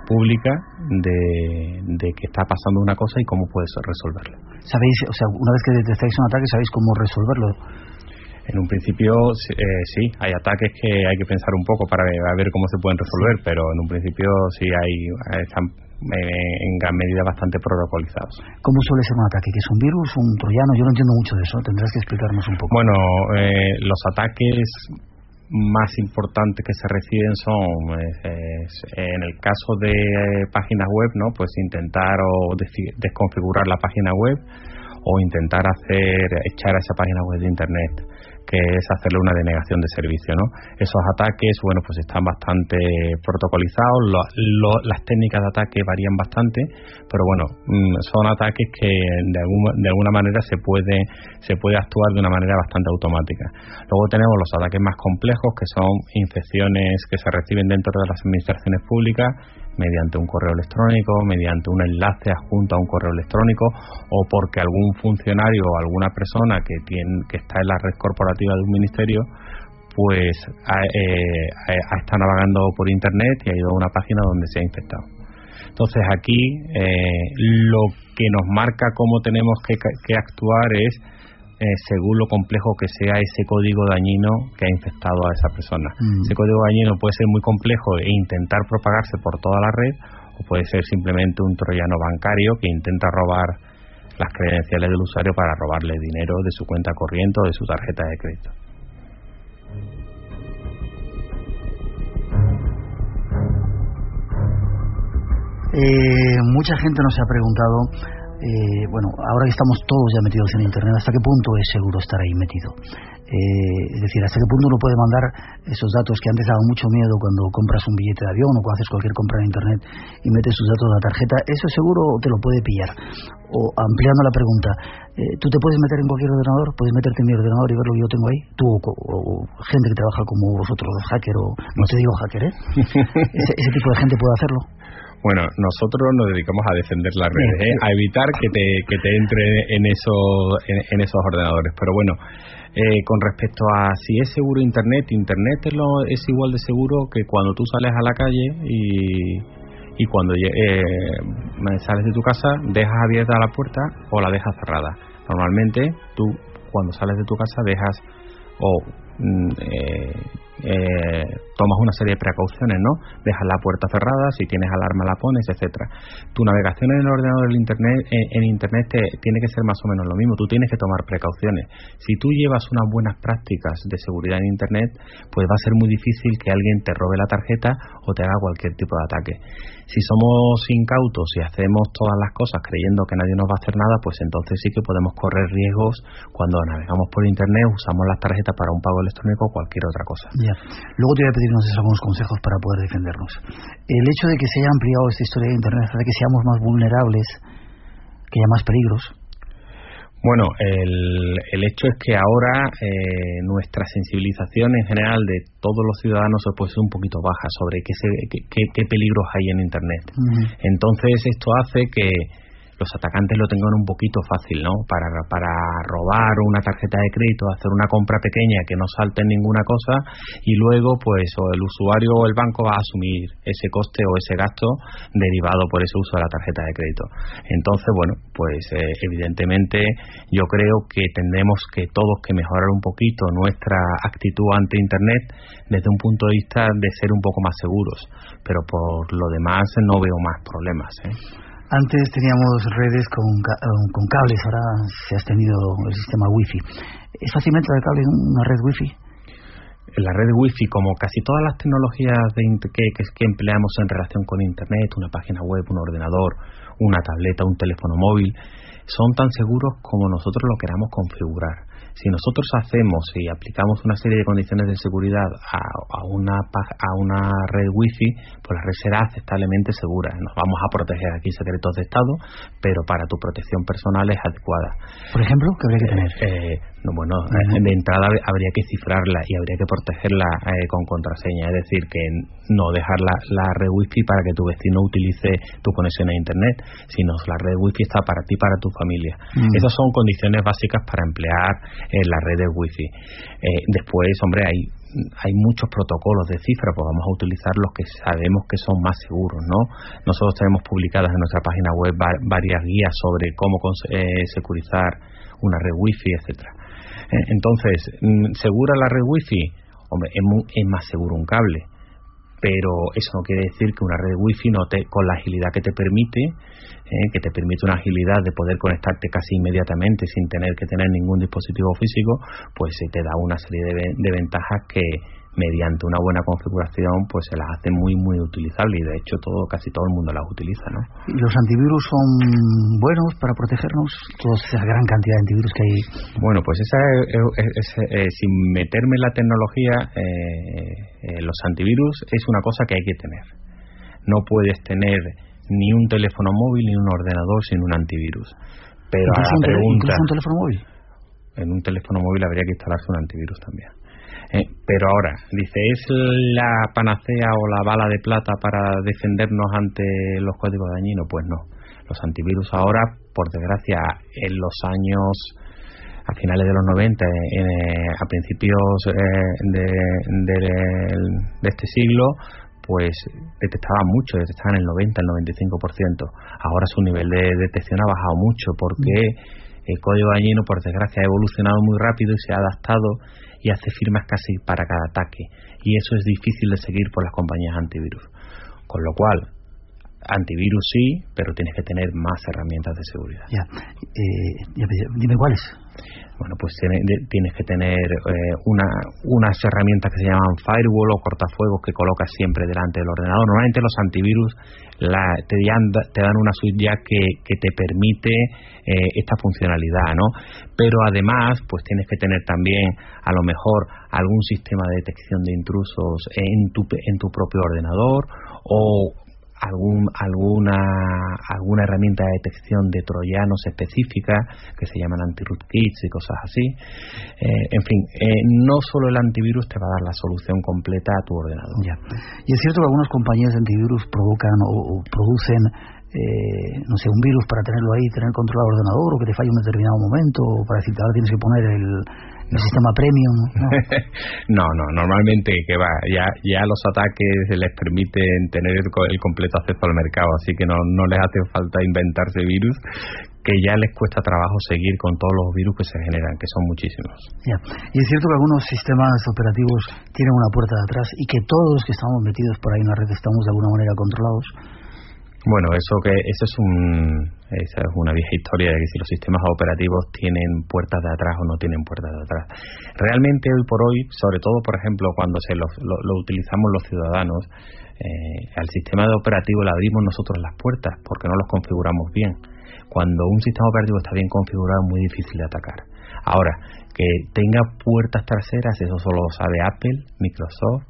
pública de, de que está pasando una cosa y cómo puedes resolverlo. ¿Sabéis, o sea, una vez que detectáis un ataque, sabéis cómo resolverlo? En un principio eh, sí, hay ataques que hay que pensar un poco para ver cómo se pueden resolver, pero en un principio sí hay están en gran medida bastante protocolizados. ¿Cómo suele ser un ataque? ¿Que es un virus, un troyano? Yo no entiendo mucho de eso, tendrás que explicarnos un poco. Bueno, eh, los ataques más importantes que se reciben son eh, en el caso de eh, páginas web, ¿no? Pues intentar o desconfigurar la página web o intentar hacer echar a esa página web de internet, que es hacerle una denegación de servicio, ¿no? Esos ataques, bueno, pues están bastante protocolizados, lo, lo, las técnicas de ataque varían bastante, pero bueno, son ataques que de, algún, de alguna manera se puede se puede actuar de una manera bastante automática. Luego tenemos los ataques más complejos, que son infecciones que se reciben dentro de las administraciones públicas mediante un correo electrónico, mediante un enlace adjunto a un correo electrónico, o porque algún funcionario o alguna persona que tiene que está en la red corporativa de un ministerio pues ha, eh, ha estado navegando por internet y ha ido a una página donde se ha infectado. Entonces aquí eh, lo que nos marca cómo tenemos que, que actuar es eh, según lo complejo que sea ese código dañino que ha infectado a esa persona. Mm. Ese código dañino puede ser muy complejo e intentar propagarse por toda la red, o puede ser simplemente un troyano bancario que intenta robar las credenciales del usuario para robarle dinero de su cuenta corriente o de su tarjeta de crédito. Eh, mucha gente nos ha preguntado, eh, bueno, ahora que estamos todos ya metidos en internet, ¿hasta qué punto es seguro estar ahí metido? Eh, es decir, ¿hasta qué punto uno puede mandar esos datos que antes daban mucho miedo cuando compras un billete de avión o cuando haces cualquier compra en internet y metes sus datos de la tarjeta? ¿Eso es seguro o te lo puede pillar? O ampliando la pregunta, eh, ¿tú te puedes meter en cualquier ordenador? ¿Puedes meterte en mi ordenador y ver lo que yo tengo ahí? Tú o, o, o gente que trabaja como vosotros, hacker o... No te digo hacker, ¿eh? ¿Ese, ese tipo de gente puede hacerlo? Bueno, nosotros nos dedicamos a defender las redes, ¿eh? A evitar que te que te entre en esos en, en esos ordenadores. Pero bueno, eh, con respecto a si es seguro Internet, Internet es, lo, es igual de seguro que cuando tú sales a la calle y y cuando eh, sales de tu casa dejas abierta la puerta o la dejas cerrada. Normalmente tú cuando sales de tu casa dejas o eh, eh, tomas una serie de precauciones, ¿no? Dejas la puerta cerrada, si tienes alarma la pones, etcétera. Tu navegación en el ordenador en internet, en, en internet te, tiene que ser más o menos lo mismo. Tú tienes que tomar precauciones. Si tú llevas unas buenas prácticas de seguridad en internet, pues va a ser muy difícil que alguien te robe la tarjeta o te haga cualquier tipo de ataque. Si somos incautos y hacemos todas las cosas creyendo que nadie nos va a hacer nada, pues entonces sí que podemos correr riesgos cuando navegamos por internet, usamos las tarjetas para un pago electrónico o cualquier otra cosa. Ya. Luego te voy a pedirnos algunos consejos para poder defendernos. El hecho de que se haya ampliado esta historia de internet hace que seamos más vulnerables, que haya más peligros. Bueno, el, el hecho es que ahora eh, nuestra sensibilización en general de todos los ciudadanos se puede ser un poquito baja sobre qué, se, qué, qué, qué peligros hay en internet. Uh-huh. Entonces esto hace que los atacantes lo tengan un poquito fácil, ¿no? Para, para robar una tarjeta de crédito, hacer una compra pequeña que no salte ninguna cosa y luego pues o el usuario o el banco va a asumir ese coste o ese gasto derivado por ese uso de la tarjeta de crédito. Entonces, bueno, pues eh, evidentemente yo creo que tendremos que todos que mejorar un poquito nuestra actitud ante internet desde un punto de vista de ser un poco más seguros, pero por lo demás no veo más problemas, ¿eh? Antes teníamos redes con, con cables, ahora se ha extendido el sistema wifi. ¿Es fácilmente el cable en una red wifi? La red wifi, como casi todas las tecnologías de que, que, que empleamos en relación con internet, una página web, un ordenador, una tableta, un teléfono móvil, son tan seguros como nosotros lo queramos configurar. Si nosotros hacemos y aplicamos una serie de condiciones de seguridad a, a, una, a una red wifi, pues la red será aceptablemente segura. Nos vamos a proteger aquí secretos de Estado, pero para tu protección personal es adecuada. Por ejemplo, ¿qué habría que tener? Eh, eh, no, bueno, uh-huh. de entrada habría que cifrarla y habría que protegerla eh, con contraseña, es decir, que no dejar la, la red wifi para que tu vecino utilice tu conexión a internet, sino la red wifi está para ti, para tu familia. Uh-huh. Esas son condiciones básicas para emplear en las redes wifi. Eh, después, hombre, hay hay muchos protocolos de cifra, pues vamos a utilizar los que sabemos que son más seguros, ¿no? Nosotros tenemos publicadas en nuestra página web va- varias guías sobre cómo eh, securizar una red wifi, etcétera. Eh, entonces, ¿segura la red wifi? Hombre, es, muy, es más seguro un cable, pero eso no quiere decir que una red wifi no te, con la agilidad que te permite, eh, que te permite una agilidad de poder conectarte casi inmediatamente sin tener que tener ningún dispositivo físico, pues se te da una serie de, de ventajas que mediante una buena configuración pues se las hace muy muy utilizables, y de hecho todo casi todo el mundo las utiliza, ¿no? ¿Y los antivirus son buenos para protegernos? Toda esa gran cantidad de antivirus que hay. Bueno, pues esa es, es, es, es, sin meterme en la tecnología, eh, eh, los antivirus es una cosa que hay que tener. No puedes tener ni un teléfono móvil ni un ordenador sin un antivirus. Pero a la pregunta, ¿incluso un teléfono móvil? En un teléfono móvil habría que instalarse un antivirus también. Eh, pero ahora, dice, ¿es la panacea o la bala de plata para defendernos ante los códigos dañinos? Pues no. Los antivirus ahora, por desgracia, en los años, a finales de los noventa, eh, a principios eh, de, de, de este siglo, pues detectaban mucho, detectaban el noventa, el noventa y cinco por ciento. Ahora su nivel de detección ha bajado mucho porque el código dañino, por desgracia, ha evolucionado muy rápido y se ha adaptado y hace firmas casi para cada ataque, y eso es difícil de seguir por las compañías antivirus. Con lo cual, antivirus sí, pero tienes que tener más herramientas de seguridad. Ya, eh, ya dime cuáles. Bueno, pues tiene, de, tienes que tener eh, una, unas herramientas que se llaman firewall o cortafuegos que colocas siempre delante del ordenador. Normalmente los antivirus la, te, dan, te dan una suite ya que, que te permite eh, esta funcionalidad, ¿no? Pero además, pues tienes que tener también a lo mejor algún sistema de detección de intrusos en tu, en tu propio ordenador, o algún alguna alguna herramienta de detección de troyanos específica que se llaman anti-root kits y cosas así. Eh, en fin, eh, no solo el antivirus te va a dar la solución completa a tu ordenador. Ya. Y es cierto que algunas compañías de antivirus provocan o, o producen eh, no sé, un virus para tenerlo ahí, tener controlado el ordenador, o que te falle en un determinado momento, o para decirte ahora tienes que poner el el sistema premium, ¿no? no, no, normalmente que va, ya ya los ataques les permiten tener el, el completo acceso al mercado, así que no, no les hace falta inventarse virus, que ya les cuesta trabajo seguir con todos los virus que se generan, que son muchísimos. Ya. Y es cierto que algunos sistemas operativos tienen una puerta de atrás y que todos los que estamos metidos por ahí en la red estamos de alguna manera controlados. Bueno, eso que eso es un esa es una vieja historia de que si los sistemas operativos tienen puertas de atrás o no tienen puertas de atrás. Realmente hoy por hoy, sobre todo por ejemplo cuando se lo, lo, lo utilizamos los ciudadanos, eh, al sistema operativo le abrimos nosotros las puertas porque no los configuramos bien. Cuando un sistema operativo está bien configurado es muy difícil de atacar. Ahora, que tenga puertas traseras, eso solo lo sabe Apple, Microsoft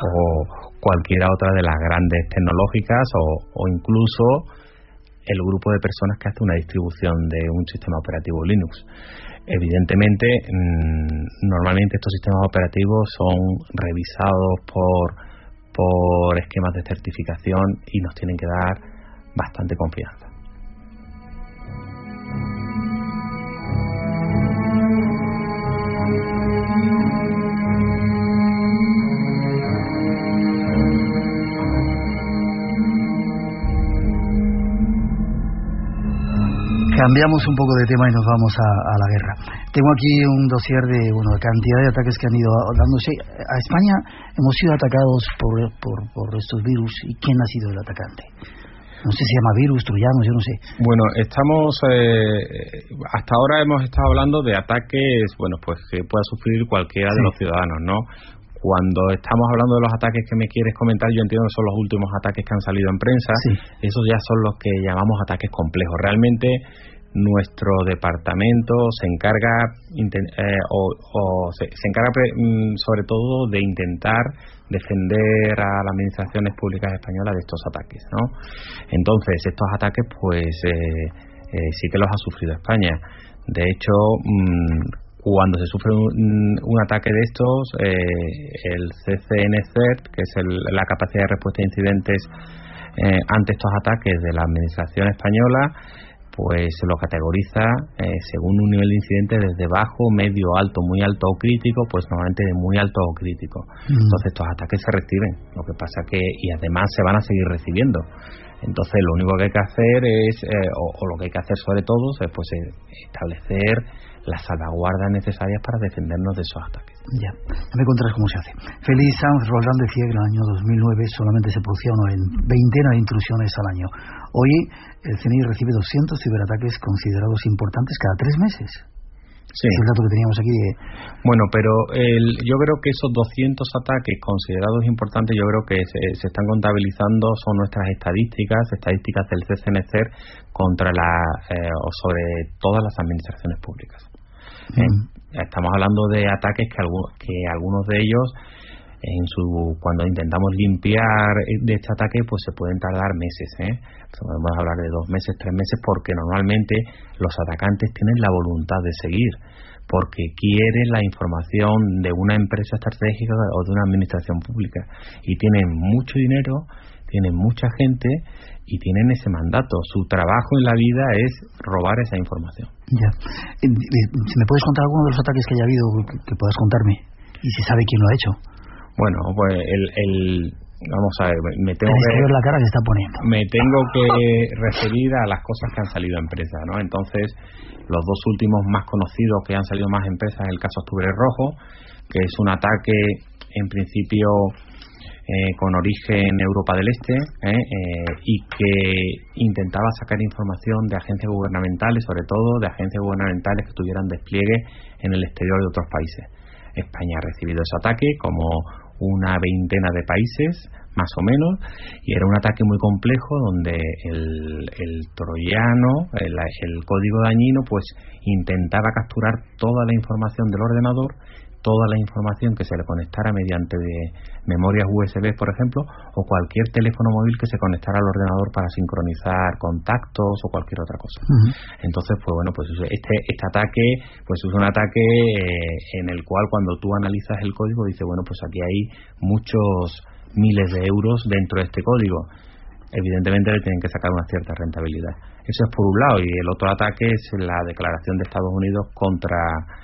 o cualquiera otra de las grandes tecnológicas, o, o incluso el grupo de personas que hace una distribución de un sistema operativo Linux. Evidentemente, mmm, normalmente estos sistemas operativos son revisados por, por esquemas de certificación y nos tienen que dar bastante confianza. Cambiamos un poco de tema y nos vamos a, a la guerra. Tengo aquí un dossier de bueno de cantidad de ataques que han ido dándose. A España hemos sido atacados por, por, por estos virus. ¿Y quién ha sido el atacante? No sé si se llama virus, troyanos, yo no sé. Bueno, estamos eh, hasta ahora hemos estado hablando de ataques, bueno, pues que pueda sufrir cualquiera sí. de los ciudadanos, ¿no? Cuando estamos hablando de los ataques que me quieres comentar, yo entiendo que son los últimos ataques que han salido en prensa. Sí. Esos ya son los que llamamos ataques complejos. Realmente nuestro departamento se encarga eh, o, o se, se encarga mm, sobre todo de intentar defender a las administraciones públicas españolas de estos ataques, ¿no? Entonces estos ataques pues eh, eh, sí que los ha sufrido España. De hecho, mmm, cuando se sufre un, un ataque de estos, eh, el C C N C E R T, que es el, la capacidad de respuesta a incidentes eh, ante estos ataques de la administración española, pues lo categoriza eh, según un nivel de incidente desde bajo, medio, alto, muy alto o crítico, pues normalmente de muy alto o crítico. Mm. Entonces estos ataques se reciben, lo que pasa que, y además se van a seguir recibiendo. Entonces lo único que hay que hacer es, eh, o, o lo que hay que hacer sobre todo, es pues establecer las salvaguardas necesarias para defendernos de esos ataques. Ya, ya me contarás cómo se hace. Félix Sanz Roldán decía que en el año dos mil nueve solamente se producía una veintena de intrusiones al año. Hoy el C N I recibe doscientos ciberataques considerados importantes cada tres meses. Sí. Es el dato que teníamos aquí de... Bueno, pero el, yo creo que esos doscientos ataques considerados importantes, yo creo que se, se están contabilizando, son nuestras estadísticas, estadísticas del C C N C E R contra la, eh, o sobre todas las administraciones públicas. Mm. Eh, estamos hablando de ataques que, algu- que algunos de ellos, en su cuando intentamos limpiar de este ataque, pues se pueden tardar meses, ¿eh? Podemos hablar de dos meses, tres meses, porque normalmente los atacantes tienen la voluntad de seguir, porque quieren la información de una empresa estratégica o de una administración pública, y tienen mucho dinero, tienen mucha gente y tienen ese mandato. Su trabajo en la vida es robar esa información. Ya. ¿Me puedes contar alguno de los ataques que haya habido que, que puedas contarme? Y si sabe quién lo ha hecho. Bueno, pues el, el vamos a ver, me tengo que, que ver la cara que está poniendo. Me tengo que referir a las cosas que han salido a empresa, ¿no? Entonces, los dos últimos más conocidos que han salido más a empresas es el caso Octubre Rojo, que es un ataque en principio eh, con origen en Europa del Este, eh, eh, y que intentaba sacar información de agencias gubernamentales, sobre todo de agencias gubernamentales que tuvieran despliegue en el exterior de otros países. España ha recibido ese ataque, como una veintena de países, más o menos, y era un ataque muy complejo donde el, el troyano, el, el código dañino, pues intentaba capturar toda la información del ordenador, toda la información que se le conectara mediante de memorias U S B, por ejemplo, o cualquier teléfono móvil que se conectara al ordenador para sincronizar contactos o cualquier otra cosa. Uh-huh. Entonces, pues bueno, pues este este ataque, pues es un ataque eh, en el cual cuando tú analizas el código dices, bueno, pues aquí hay muchos miles de euros dentro de este código. Evidentemente le tienen que sacar una cierta rentabilidad. Eso es por un lado, y el otro ataque es la declaración de Estados Unidos contra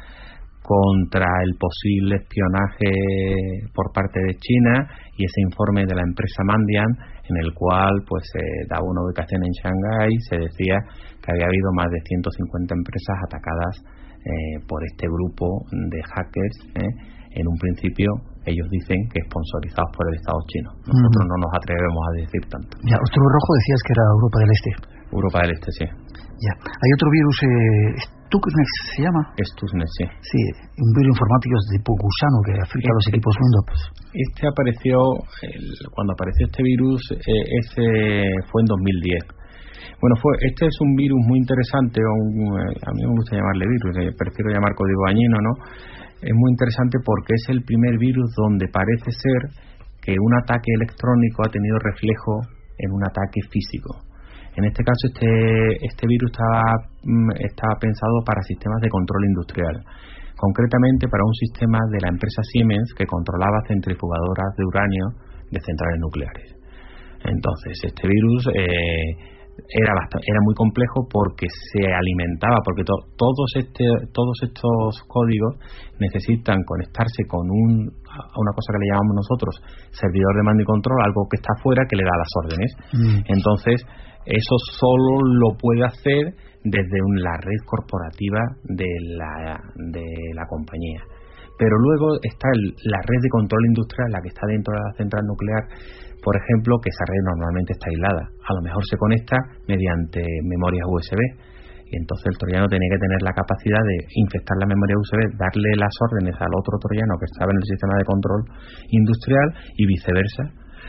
contra el posible espionaje por parte de China, y ese informe de la empresa Mandiant, en el cual pues se eh, daba una ubicación en Shanghái, se decía que había habido más de ciento cincuenta empresas atacadas eh, por este grupo de hackers, eh, en un principio ellos dicen que sponsorizados por el Estado chino. Nosotros uh-huh. no nos atrevemos a decir tanto. Ya, Octubre Rojo decías que era Europa del Este. Europa del Este, sí. Ya. Hay otro virus, eh, Stuxnet se llama. Stuxnet, sí. Sí, un virus informático de tipo gusano que afecta este, a los equipos Windows. Este apareció, el, cuando apareció este virus, eh, ese fue en dos mil diez. Bueno, fue este es un virus muy interesante, un, eh, a mí me gusta llamarle virus, eh, prefiero llamar código dañino, ¿no? Es muy interesante porque es el primer virus donde parece ser que un ataque electrónico ha tenido reflejo en un ataque físico. En este caso, este este virus estaba, estaba pensado para sistemas de control industrial, concretamente para un sistema de la empresa Siemens que controlaba centrifugadoras de uranio de centrales nucleares. Entonces, este virus eh, era bastante, era muy complejo porque se alimentaba, porque to, todos este todos estos códigos necesitan conectarse con un una cosa que le llamamos nosotros servidor de mando y control, algo que está afuera que le da las órdenes. Mm. Entonces, eso solo lo puede hacer desde un, la red corporativa de la de la compañía. Pero luego está el, la red de control industrial, la que está dentro de la central nuclear, por ejemplo, que esa red normalmente está aislada. A lo mejor se conecta mediante memorias U S B, y entonces el troyano tiene que tener la capacidad de infectar la memoria U S B, darle las órdenes al otro troyano que estaba en el sistema de control industrial y viceversa.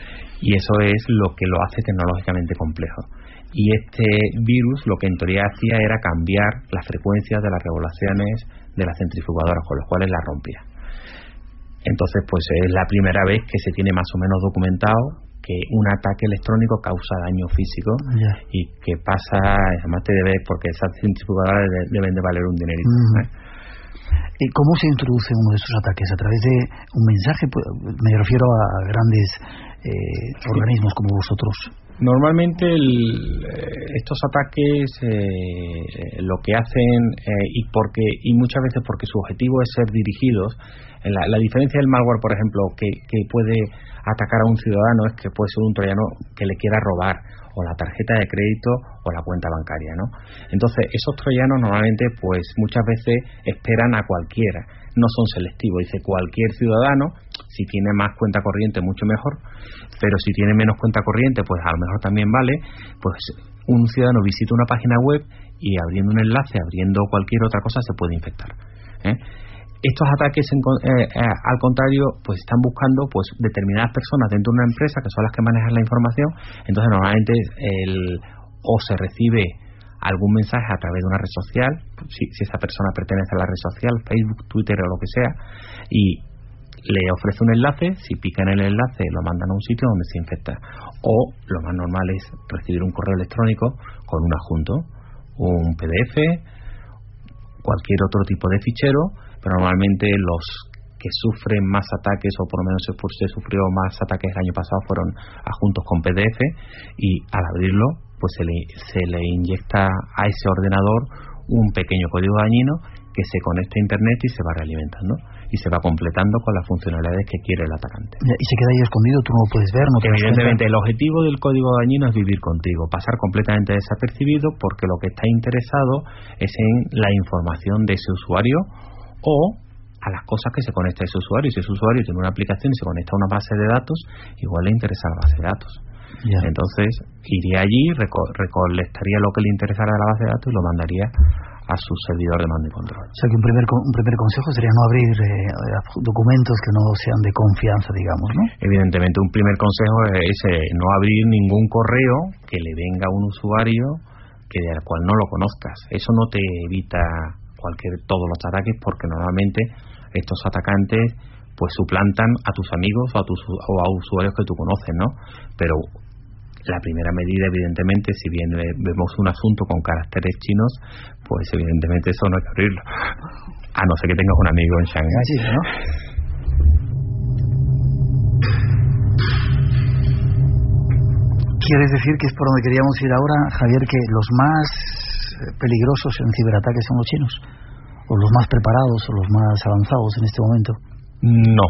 Y eso es lo que lo hace tecnológicamente complejo. Y este virus lo que en teoría hacía era cambiar las frecuencias de las regulaciones de las centrifugadoras, con los cuales las rompía. Entonces, pues es la primera vez que se tiene más o menos documentado que un ataque electrónico causa daño físico, yeah. y que pasa, además te debe, porque esas centrifugadoras deben de valer un dinerito. Mm. ¿eh? ¿Y cómo se introduce uno de estos ataques? ¿A través de un mensaje? Me refiero a grandes eh, organismos como vosotros. Normalmente el, estos ataques eh, lo que hacen eh, y porque y muchas veces porque su objetivo es ser dirigidos. La, la diferencia del malware, por ejemplo, que, que puede atacar a un ciudadano es que puede ser un troyano que le quiera robar o la tarjeta de crédito o la cuenta bancaria, ¿no? Entonces esos troyanos normalmente pues muchas veces esperan a cualquiera, no son selectivos, dice cualquier ciudadano, si tiene más cuenta corriente mucho mejor, pero si tiene menos cuenta corriente pues a lo mejor también vale. Pues un ciudadano visita una página web y abriendo un enlace, abriendo cualquier otra cosa se puede infectar, ¿eh? Estos ataques en, eh, eh, al contrario pues están buscando pues determinadas personas dentro de una empresa que son las que manejan la información. Entonces normalmente el, o se recibe algún mensaje a través de una red social, si, si esa persona pertenece a la red social, Facebook, Twitter o lo que sea, y le ofrece un enlace, si pica en el enlace lo mandan a un sitio donde se infecta. O lo más normal es recibir un correo electrónico con un adjunto, un P D F, cualquier otro tipo de fichero, pero normalmente los que sufren más ataques, o por lo menos se, se sufrió más ataques el año pasado, fueron adjuntos con P D F, y al abrirlo pues se le, se le inyecta a ese ordenador un pequeño código dañino que se conecta a internet y se va realimentando y se va completando con las funcionalidades que quiere el atacante. Y se queda ahí escondido, tú no lo puedes ver, no te Evidentemente el objetivo del código dañino es vivir contigo, pasar completamente desapercibido, porque lo que está interesado es en la información de ese usuario o a las cosas que se conecta a ese usuario. Si ese usuario tiene una aplicación y se conecta a una base de datos, igual le interesa la base de datos. Yeah. Entonces iría allí, reco- recolectaría lo que le interesara de la base de datos y lo mandaría a su servidor de mando y control. O sea que un primer, un primer consejo sería no abrir eh, documentos que no sean de confianza, digamos, ¿no? Evidentemente un primer consejo es eh, no abrir ningún correo que le venga a un usuario que del cual no lo conozcas. Eso no te evita cualquier todos los ataques, porque normalmente estos atacantes pues suplantan a tus amigos o a tus o a usuarios que tú conoces, ¿no? Pero la primera medida, evidentemente, si bien vemos un asunto con caracteres chinos, pues evidentemente eso no hay que abrirlo, a no ser que tengas un amigo en Shanghái, sí, ¿no? ¿Quieres decir que es por donde queríamos ir ahora, Javier, que los más peligrosos en ciberataques son los chinos? ¿O los más preparados o los más avanzados en este momento? No.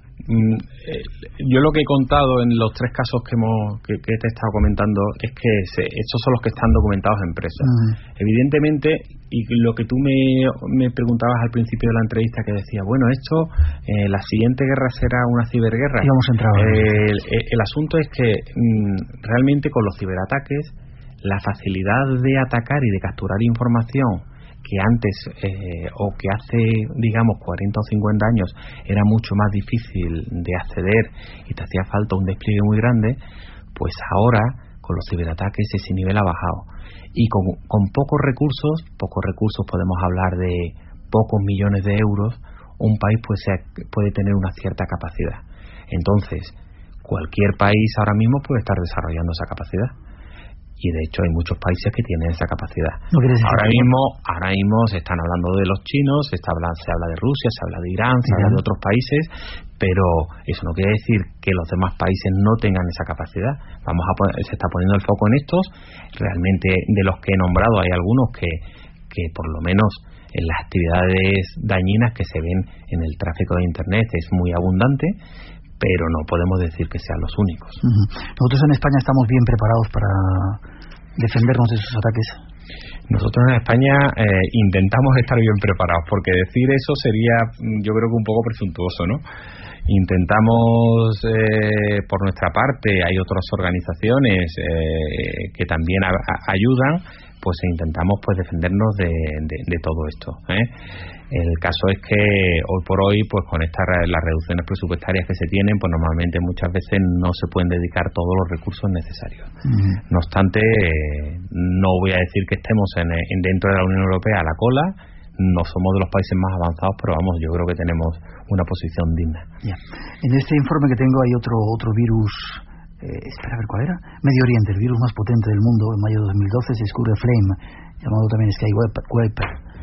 Yo lo que he contado en los tres casos que, hemos, que, que te he estado comentando es que se, estos son los que están documentados en empresas. Uh-huh. Evidentemente, y lo que tú me, me preguntabas al principio de la entrevista, que decía, bueno, esto, eh, la siguiente guerra será una ciberguerra. Y vamos a entrar. Eh, el, el asunto es que mmm, realmente con los ciberataques, la facilidad de atacar y de capturar información que antes eh, o que hace digamos cuarenta o cincuenta años era mucho más difícil de acceder y te hacía falta un despliegue muy grande, pues ahora con los ciberataques ese nivel ha bajado, y con, con pocos recursos pocos recursos podemos hablar de pocos millones de euros, un país pues puede tener una cierta capacidad. Entonces cualquier país ahora mismo puede estar desarrollando esa capacidad. Y de hecho hay muchos países que tienen esa capacidad. ¿No ahora mismo ahora mismo se están hablando de los chinos, se, está hablando, se habla de Rusia, se habla de Irán, se habla de otros países, pero eso no quiere decir que los demás países no tengan esa capacidad. Vamos a poner, se está poniendo el foco en estos. Realmente de los que he nombrado hay algunos que, que por lo menos en las actividades dañinas que se ven en el tráfico de internet es muy abundante, pero no podemos decir que sean los únicos. Uh-huh. Nosotros en España estamos bien preparados para defendernos de esos ataques. Nosotros en España eh, intentamos estar bien preparados, porque decir eso sería, yo creo que un poco presuntuoso, ¿no? Intentamos, eh, por nuestra parte, hay otras organizaciones eh, que también a, a, ayudan, pues intentamos pues defendernos de, de, de todo esto, ¿eh? El caso es que hoy por hoy, pues con estas las reducciones presupuestarias que se tienen, pues normalmente muchas veces no se pueden dedicar todos los recursos necesarios. Uh-huh. No obstante, eh, no voy a decir que estemos en, en dentro de la Unión Europea a la cola, no somos de los países más avanzados, pero vamos, yo creo que tenemos una posición digna. Yeah. En este informe que tengo hay otro otro virus, eh, espera a ver cuál era, Medio Oriente, el virus más potente del mundo. En mayo de dos mil doce se descubre Flame, llamado también Skywiper.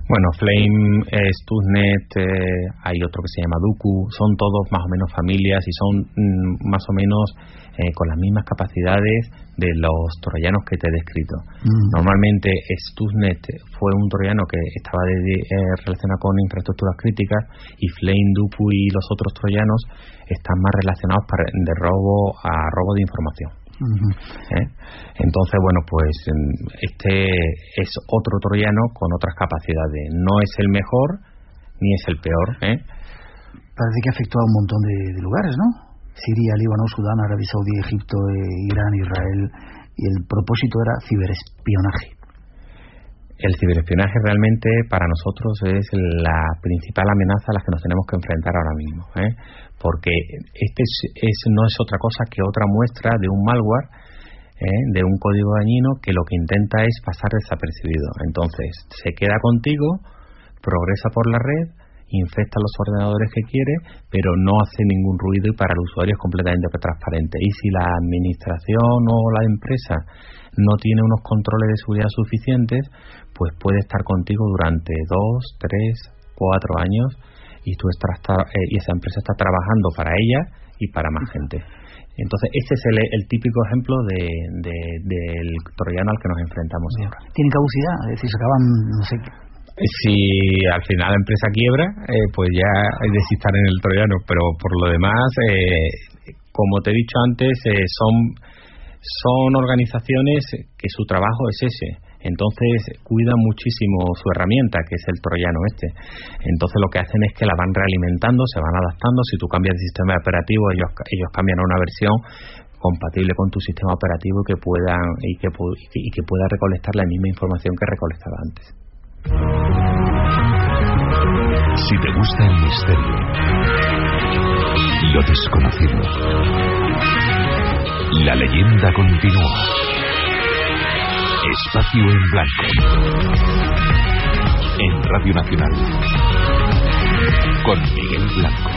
Bueno, Flame, eh, Stuxnet, eh, hay otro que se llama Duqu, son todos más o menos familias y son mm, más o menos eh, con las mismas capacidades de los troyanos que te he descrito. Mm. Normalmente Stuxnet fue un troyano que estaba de, eh, relacionado con infraestructuras críticas, y Flame, Duqu y los otros troyanos están más relacionados para, de robo a robo de información. Uh-huh. ¿Eh? Entonces, bueno, pues este es otro troyano con otras capacidades. No es el mejor ni es el peor. ¿eh? Parece que afectó a un montón de, de lugares, ¿no? Siria, Líbano, Sudán, Arabia Saudí, Egipto, eh, Irán, Israel. Y el propósito era ciberespionaje. El ciberespionaje realmente para nosotros es la principal amenaza a la que nos tenemos que enfrentar ahora mismo, ¿eh? Porque este es, es, no es otra cosa que otra muestra de un malware, ¿eh? de un código dañino que lo que intenta es pasar desapercibido. Entonces se queda contigo, progresa por la red, infecta los ordenadores que quiere, pero no hace ningún ruido y para el usuario es completamente transparente. Y si la administración o la empresa no tiene unos controles de seguridad suficientes, pues puede estar contigo durante dos, tres, cuatro años y tú estás eh, y esa empresa está trabajando para ella y para más gente. Entonces ese es el, el típico ejemplo de, de, del troyano al que nos enfrentamos ahora. ¿Tiene caducidad? Es decir, se acaban, no sé. Si al final la empresa quiebra, eh, pues ya desistan en el troyano, pero por lo demás, eh, como te he dicho antes, eh, son son organizaciones que su trabajo es ese. Entonces cuidan muchísimo su herramienta, que es el troyano este. Entonces lo que hacen es que la van realimentando, se van adaptando. Si tú cambias de sistema operativo, ellos ellos cambian a una versión compatible con tu sistema operativo que puedan y que y que pueda recolectar la misma información que recolectaba antes. Si te gusta el misterio, lo desconocido, la leyenda continúa. Espacio en Blanco, en Radio Nacional, con Miguel Blanco.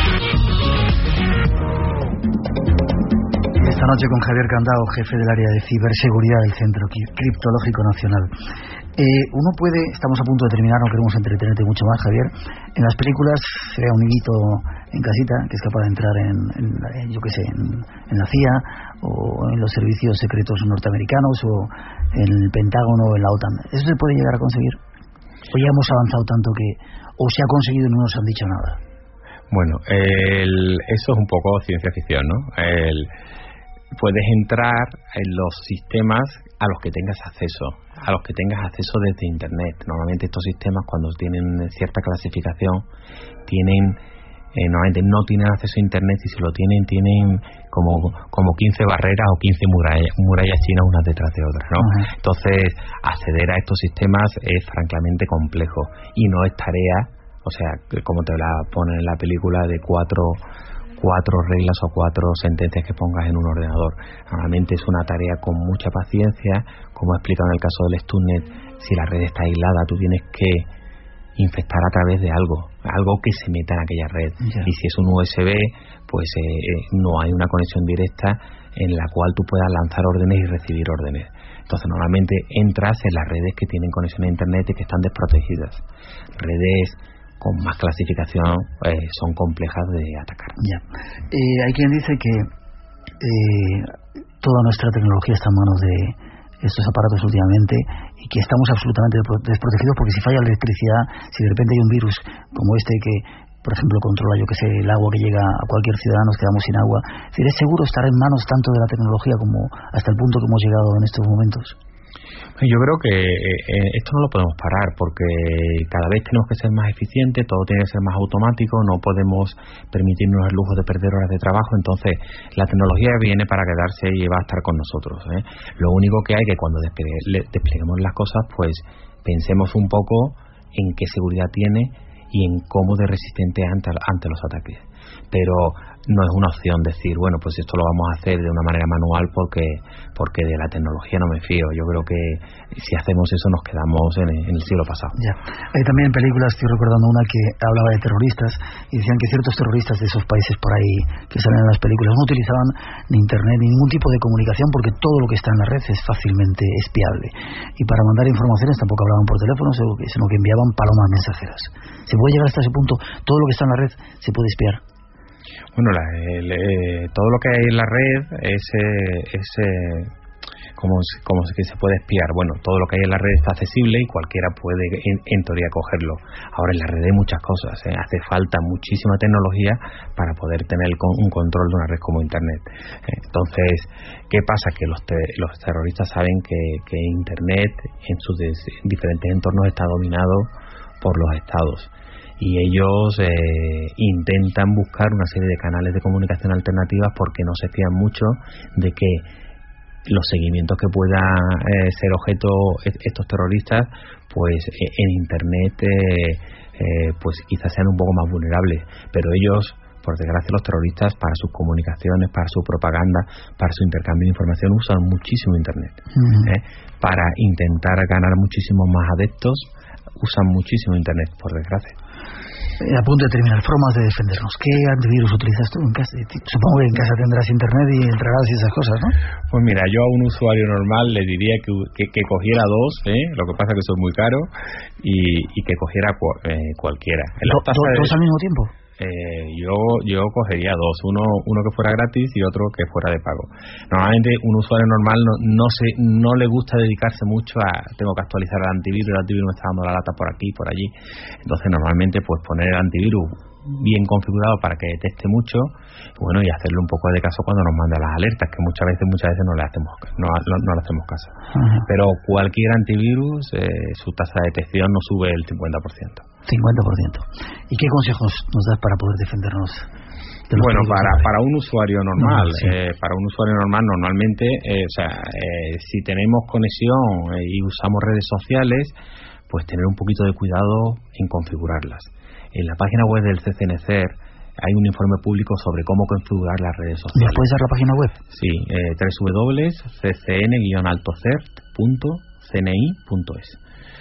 Esta noche con Javier Candao, jefe del área de ciberseguridad del Centro Criptológico Nacional. Eh, uno puede, estamos a punto de terminar, no queremos entretenerte mucho más, Javier. En las películas se ve a un niñito en casita que es capaz de entrar en, en, en yo qué sé, en, en la C I A o en los servicios secretos norteamericanos o en el Pentágono o en la OTAN. ¿Eso se puede llegar a conseguir? ¿O ya hemos avanzado tanto que o se ha conseguido y no nos han dicho nada? Bueno, el, eso es un poco ciencia ficción, ¿no? El, puedes entrar en los sistemas a los que tengas acceso, a los que tengas acceso desde Internet. Normalmente estos sistemas, cuando tienen cierta clasificación, tienen eh, normalmente no tienen acceso a Internet, y si lo tienen, tienen como como quince barreras o quince murallas, murallas chinas unas detrás de otras, ¿no? Uh-huh. Entonces, acceder a estos sistemas es francamente complejo y no es tarea, o sea, como te la ponen en la película, de cuatro cuatro reglas o cuatro sentencias que pongas en un ordenador. Normalmente es una tarea con mucha paciencia, como he explicado en el caso del Stuxnet. Si la red está aislada, tú tienes que infectar a través de algo, algo que se meta en aquella red. Yeah. Y si es un U S B, pues eh, no hay una conexión directa en la cual tú puedas lanzar órdenes y recibir órdenes. Entonces normalmente entras en las redes que tienen conexión a Internet y que están desprotegidas. Redes con más clasificación eh, son complejas de atacar. Ya. Eh, hay quien dice que eh, toda nuestra tecnología está en manos de estos aparatos últimamente y que estamos absolutamente desprotegidos, porque si falla la electricidad, si de repente hay un virus como este que, por ejemplo, controla, yo que sé, el agua que llega a cualquier ciudadano, nos quedamos sin agua, es decir, ¿es seguro estar en manos tanto de la tecnología como hasta el punto que hemos llegado en estos momentos? Yo creo que eh, esto no lo podemos parar, porque cada vez tenemos que ser más eficientes, todo tiene que ser más automático, no podemos permitirnos el lujo de perder horas de trabajo. Entonces la tecnología viene para quedarse y va a estar con nosotros, ¿eh? Lo único que hay que cuando despliegue, despleguemos las cosas, pues pensemos un poco en qué seguridad tiene y en cómo de resistente ante, ante los ataques. Pero no es una opción decir, bueno, pues esto lo vamos a hacer de una manera manual porque porque de la tecnología no me fío. Yo creo que si hacemos eso nos quedamos en el, en el siglo pasado. Ya. Hay también películas, estoy recordando una que hablaba de terroristas y decían que ciertos terroristas de esos países por ahí que salen en las películas no utilizaban ni internet ni ningún tipo de comunicación porque todo lo que está en la red es fácilmente espiable. Y para mandar informaciones tampoco hablaban por teléfono, sino que enviaban palomas mensajeras. ¿Se puede llegar hasta ese punto? Todo lo que está en la red se puede espiar. Bueno, la, el, eh, todo lo que hay en la red es, eh, es eh, como, como que se puede espiar. Bueno, todo lo que hay en la red está accesible y cualquiera puede, en, en teoría, cogerlo. Ahora, en la red hay muchas cosas. ¿eh? Hace falta muchísima tecnología para poder tener un control de una red como Internet. Entonces, ¿qué pasa? Que los, te, los terroristas saben que, que Internet en sus des, diferentes entornos está dominado por los estados. Y ellos eh, intentan buscar una serie de canales de comunicación alternativas porque no se fían mucho de que los seguimientos que puedan eh, ser objeto estos terroristas, pues eh, en Internet eh, eh, pues quizás sean un poco más vulnerables, pero ellos, por desgracia, los terroristas para sus comunicaciones, para su propaganda, para su intercambio de información usan muchísimo Internet. Uh-huh. ¿eh? Para intentar ganar muchísimos más adeptos usan muchísimo Internet, por desgracia. A punto de terminar, formas de defendernos. ¿Qué antivirus utilizas tú en casa? Supongo que en casa tendrás internet y entrarás y esas cosas, ¿no? Pues mira, yo a un usuario normal le diría que, que, que cogiera dos, ¿eh? Lo que pasa es que son muy caros, y, y que cogiera cu, eh, cualquiera. ¿Do, do, ¿Dos de... al mismo tiempo? Eh, yo yo cogería dos, uno uno que fuera gratis y otro que fuera de pago. Normalmente un usuario normal no no se no le gusta dedicarse mucho a tengo que actualizar el antivirus, el antivirus me está dando la lata por aquí, por allí. Entonces normalmente pues poner el antivirus bien configurado para que detecte mucho, bueno, y hacerle un poco de caso cuando nos manda las alertas, que muchas veces muchas veces no le hacemos no, no, no le hacemos caso. Uh-huh. Pero cualquier antivirus eh, su tasa de detección no sube el cincuenta por ciento. cincuenta por ciento. ¿Y qué consejos nos das para poder defendernos? Bueno, para para un usuario normal, no, sí. eh, para un usuario normal normalmente, eh, o sea, eh, si tenemos conexión eh, y usamos redes sociales, pues tener un poquito de cuidado en configurarlas. En la página web del C C N C E R hay un informe público sobre cómo configurar las redes sociales. ¿Me puedes dar la página web? Sí, eh, doble u doble u doble u punto c c n guion alto cert punto c n i punto es.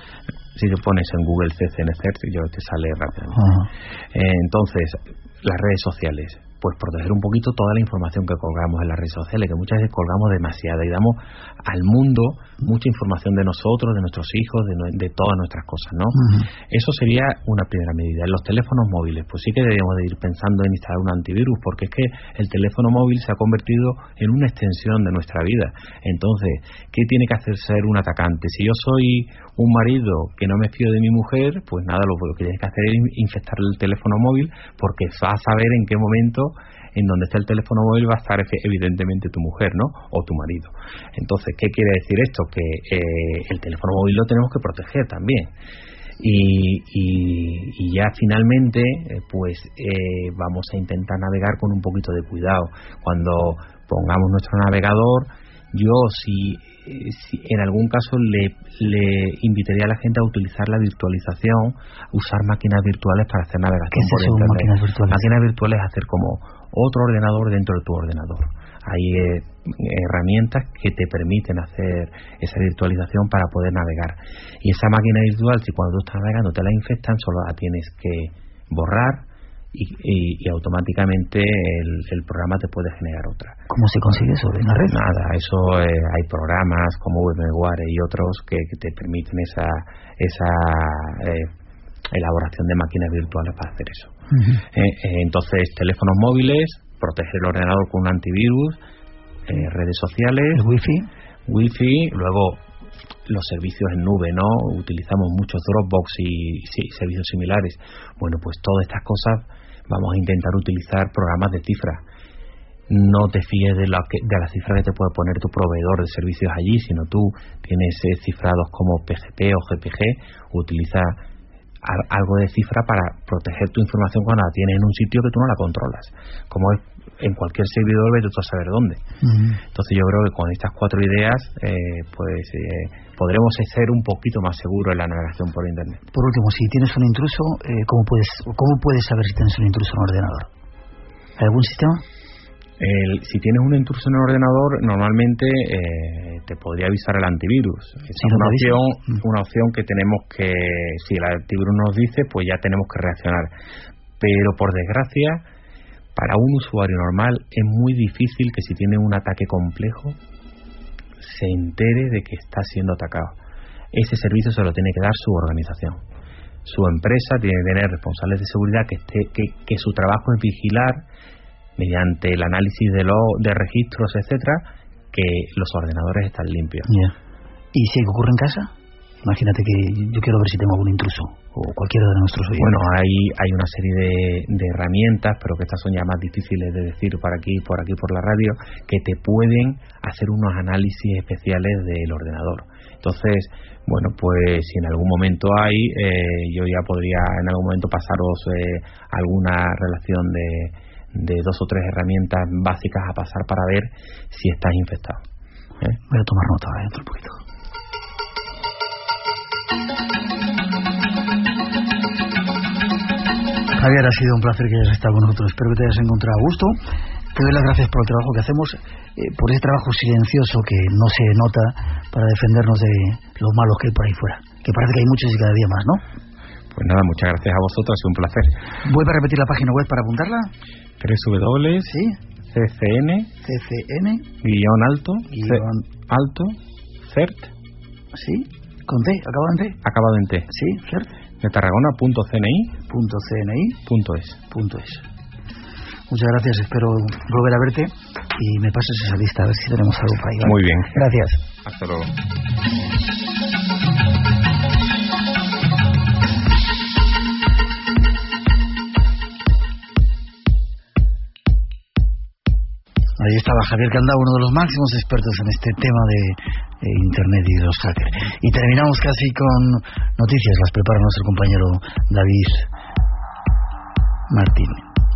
Si te pones en Google C C N C E R, yo te sale rápidamente. Uh-huh. Eh, entonces, las redes sociales, pues proteger un poquito toda la información que colgamos en las redes sociales, que muchas veces colgamos demasiada y damos al mundo mucha información de nosotros, de nuestros hijos, de, no, de todas nuestras cosas, ¿no? Uh-huh. Eso sería una primera medida. En los teléfonos móviles, pues sí que deberíamos de ir pensando en instalar un antivirus, porque es que el teléfono móvil se ha convertido en una extensión de nuestra vida. Entonces, ¿qué tiene que hacer ser un atacante? Si yo soy un marido que no me fío de mi mujer, pues nada, lo que tienes que hacer es infectar el teléfono móvil, porque va a saber en qué momento en donde está el teléfono móvil va a estar evidentemente tu mujer, ¿no? O tu marido. Entonces, ¿qué quiere decir esto? Que eh, el teléfono móvil lo tenemos que proteger también. Y, y, y ya finalmente, eh, pues eh, vamos a intentar navegar con un poquito de cuidado. Cuando pongamos nuestro navegador, yo si, si en algún caso le, le invitaría a la gente a utilizar la virtualización, usar máquinas virtuales para hacer navegación por internet. Máquinas virtuales? Máquinas virtuales es hacer como otro ordenador dentro de tu ordenador. Hay eh, herramientas que te permiten hacer esa virtualización para poder navegar. Y esa máquina virtual, si cuando tú estás navegando te la infectan, solo la tienes que borrar y, y, y automáticamente el, el programa te puede generar otra. ¿Cómo se consigue eso en la red? Nada, eso eh, hay programas como VMware y otros que, que te permiten esa esa eh, elaboración de máquinas virtuales para hacer eso. Uh-huh. eh, eh, entonces, teléfonos móviles, proteger el ordenador con un antivirus, eh, redes sociales, ¿el wifi? Wifi, luego los servicios en nube, ¿no? Utilizamos muchos Dropbox y, y servicios similares. Bueno, pues todas estas cosas vamos a intentar utilizar programas de cifra. No te fíes de la, de la cifra que te puede poner tu proveedor de servicios allí, sino tú tienes eh, cifrados como P G P o G P G, utiliza algo de cifra para proteger tu información cuando la tienes en un sitio que tú no la controlas, como es en cualquier servidor, vete tú a saber dónde. Uh-huh. Entonces yo creo que con estas cuatro ideas eh, pues eh, podremos ser un poquito más seguros en la navegación por internet. Por último, si tienes un intruso, eh, ¿cómo puedes cómo puedes saber si tienes un intruso en el ordenador? ¿Algún sistema? El, si tienes una intrusión en el ordenador, normalmente eh, te podría avisar el antivirus. Esa es una opción, una opción que tenemos que, si el antivirus nos dice, pues ya tenemos que reaccionar. Pero por desgracia, para un usuario normal es muy difícil que si tiene un ataque complejo se entere de que está siendo atacado. Ese servicio se lo tiene que dar su organización. Su empresa tiene que tener responsables de seguridad que, esté, que, que su trabajo es vigilar mediante el análisis de, lo, de registros, etcétera, que los ordenadores están limpios. Yeah. ¿Y si ocurre en casa? Imagínate que yo quiero ver si tengo algún intruso o cualquiera de nuestros oyentes. Bueno, hay, hay una serie de, de herramientas, pero que estas son ya más difíciles de decir por aquí, por aquí, por la radio, que te pueden hacer unos análisis especiales del ordenador. Entonces, bueno, pues si en algún momento hay, eh, yo ya podría en algún momento pasaros eh, alguna relación de de dos o tres herramientas básicas a pasar para ver si estás infectado. ¿Eh? Voy a tomar nota eh, dentro un poquito. Javier, ha sido un placer que hayas estado con nosotros. Espero que te hayas encontrado a gusto. Te doy las gracias por el trabajo que hacemos, eh, por ese trabajo silencioso que no se nota para defendernos de los malos que hay por ahí fuera. Que parece que hay muchos y cada día más, ¿no? Pues nada, muchas gracias a vosotros, ha sido un placer. ¿Voy a repetir la página web para apuntarla? www ¿Sí? ccn ccn guión alto guión alto cert ¿sí? ¿Con T? ¿Acabado en T? Acabado en T. ¿Sí? ¿Cert? De Tarragona punto cni punto cni punto es. Punto es. Muchas gracias, espero volver a verte y me pases esa lista a ver si tenemos algo para ahí. ¿Vale? Muy bien. Gracias. Hasta luego. Ahí estaba Javier Candá, uno de los máximos expertos en este tema de, de Internet y de los hackers. Y terminamos casi con noticias, las prepara nuestro compañero David Martín.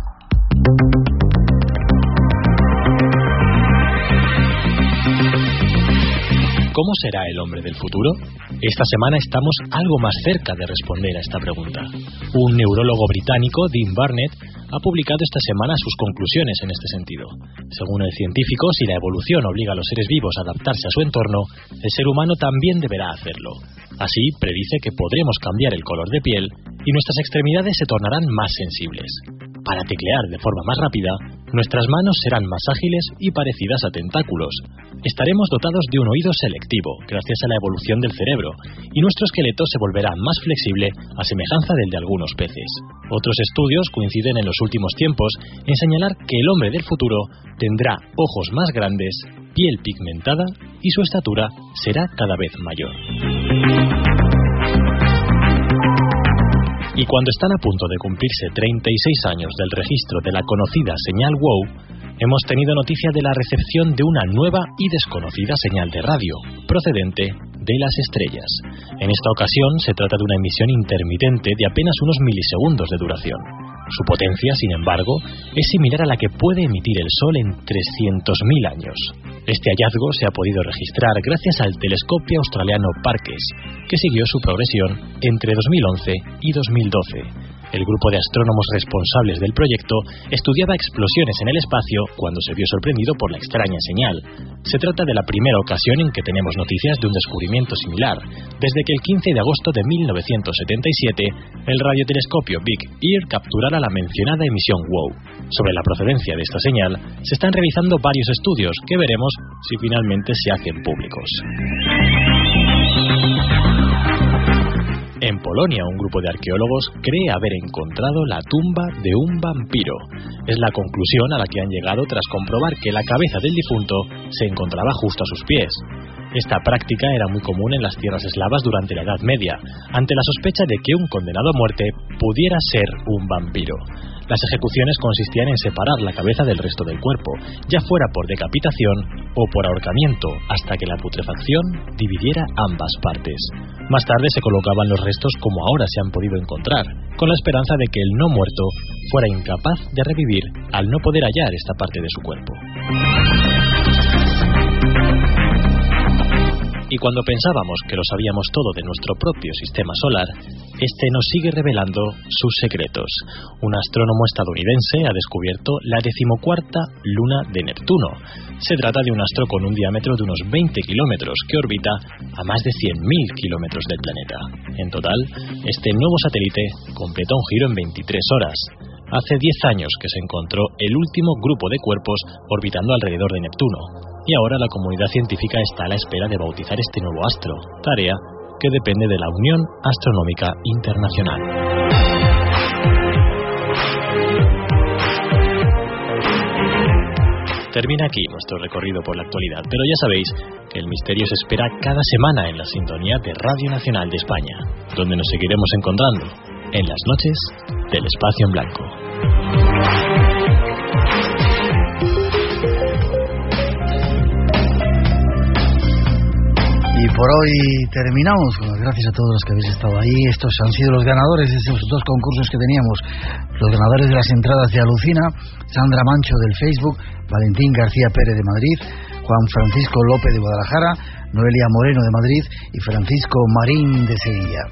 ¿Cómo será el hombre del futuro? Esta semana estamos algo más cerca de responder a esta pregunta. Un neurólogo británico, Dean Barnett, ha publicado esta semana sus conclusiones en este sentido. Según el científico, si la evolución obliga a los seres vivos a adaptarse a su entorno, el ser humano también deberá hacerlo. Así, predice que podremos cambiar el color de piel y nuestras extremidades se tornarán más sensibles. Para teclear de forma más rápida, nuestras manos serán más ágiles y parecidas a tentáculos. Estaremos dotados de un oído selectivo, gracias a la evolución del cerebro, y nuestro esqueleto se volverá más flexible a semejanza del de algunos peces. Otros estudios coinciden en los últimos tiempos en señalar que el hombre del futuro tendrá ojos más grandes, piel pigmentada y su estatura será cada vez mayor. Y cuando están a punto de cumplirse treinta y seis años del registro de la conocida señal WOW, hemos tenido noticia de la recepción de una nueva y desconocida señal de radio, procedente de las estrellas. En esta ocasión se trata de una emisión intermitente de apenas unos milisegundos de duración. Su potencia, sin embargo, es similar a la que puede emitir el Sol en trescientos mil años. Este hallazgo se ha podido registrar gracias al telescopio australiano Parkes, que siguió su progresión entre dos mil once y dos mil doce. El grupo de astrónomos responsables del proyecto estudiaba explosiones en el espacio cuando se vio sorprendido por la extraña señal. Se trata de la primera ocasión en que tenemos noticias de un descubrimiento similar, desde que el quince de agosto de mil novecientos setenta y siete el radiotelescopio Big Ear capturara la mencionada emisión WOW. Sobre la procedencia de esta señal, se están realizando varios estudios que veremos si finalmente se hacen públicos. En Polonia, un grupo de arqueólogos cree haber encontrado la tumba de un vampiro. Es la conclusión a la que han llegado tras comprobar que la cabeza del difunto se encontraba justo a sus pies. Esta práctica era muy común en las tierras eslavas durante la Edad Media, ante la sospecha de que un condenado a muerte pudiera ser un vampiro. Las ejecuciones consistían en separar la cabeza del resto del cuerpo, ya fuera por decapitación o por ahorcamiento, hasta que la putrefacción dividiera ambas partes. Más tarde se colocaban los restos como ahora se han podido encontrar, con la esperanza de que el no muerto fuera incapaz de revivir al no poder hallar esta parte de su cuerpo. Y cuando pensábamos que lo sabíamos todo de nuestro propio sistema solar, este nos sigue revelando sus secretos. Un astrónomo estadounidense ha descubierto la decimocuarta luna de Neptuno. Se trata de un astro con un diámetro de unos veinte kilómetros que orbita a más de cien mil kilómetros del planeta. En total, este nuevo satélite completa un giro en veintitrés horas. Hace diez años que se encontró el último grupo de cuerpos orbitando alrededor de Neptuno. Y ahora la comunidad científica está a la espera de bautizar este nuevo astro, tarea que depende de la Unión Astronómica Internacional. Termina aquí nuestro recorrido por la actualidad, pero ya sabéis que el misterio se espera cada semana en la sintonía de Radio Nacional de España, donde nos seguiremos encontrando en las noches del Espacio en Blanco. Y por hoy terminamos. Gracias a todos los que habéis estado ahí. Estos han sido los ganadores de esos dos concursos que teníamos. Los ganadores de las entradas de Alucina: Sandra Mancho del Facebook, Valentín García Pérez de Madrid, Juan Francisco López de Guadalajara, Noelia Moreno de Madrid y Francisco Marín de Sevilla.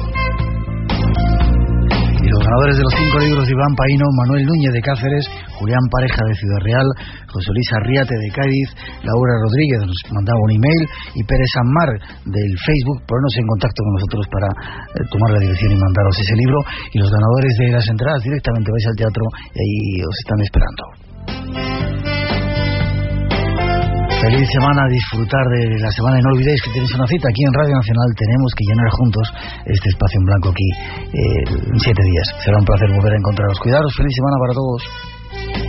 Y los ganadores de los cinco libros de Iván Paino: Manuel Núñez de Cáceres, Julián Pareja de Ciudad Real, José Luis Arriate de Cádiz, Laura Rodríguez nos mandaba un email y Pérez Sanmar del Facebook ponernos en contacto con nosotros para eh, tomar la dirección y mandaros ese libro. Y los ganadores de las entradas directamente vais al teatro y ahí os están esperando. Feliz semana, disfrutar de la semana y no olvidéis que tenéis una cita aquí en Radio Nacional. Tenemos que llenar juntos este espacio en blanco aquí eh, en siete días. Será un placer volver a encontraros. Cuidaros, feliz semana para todos.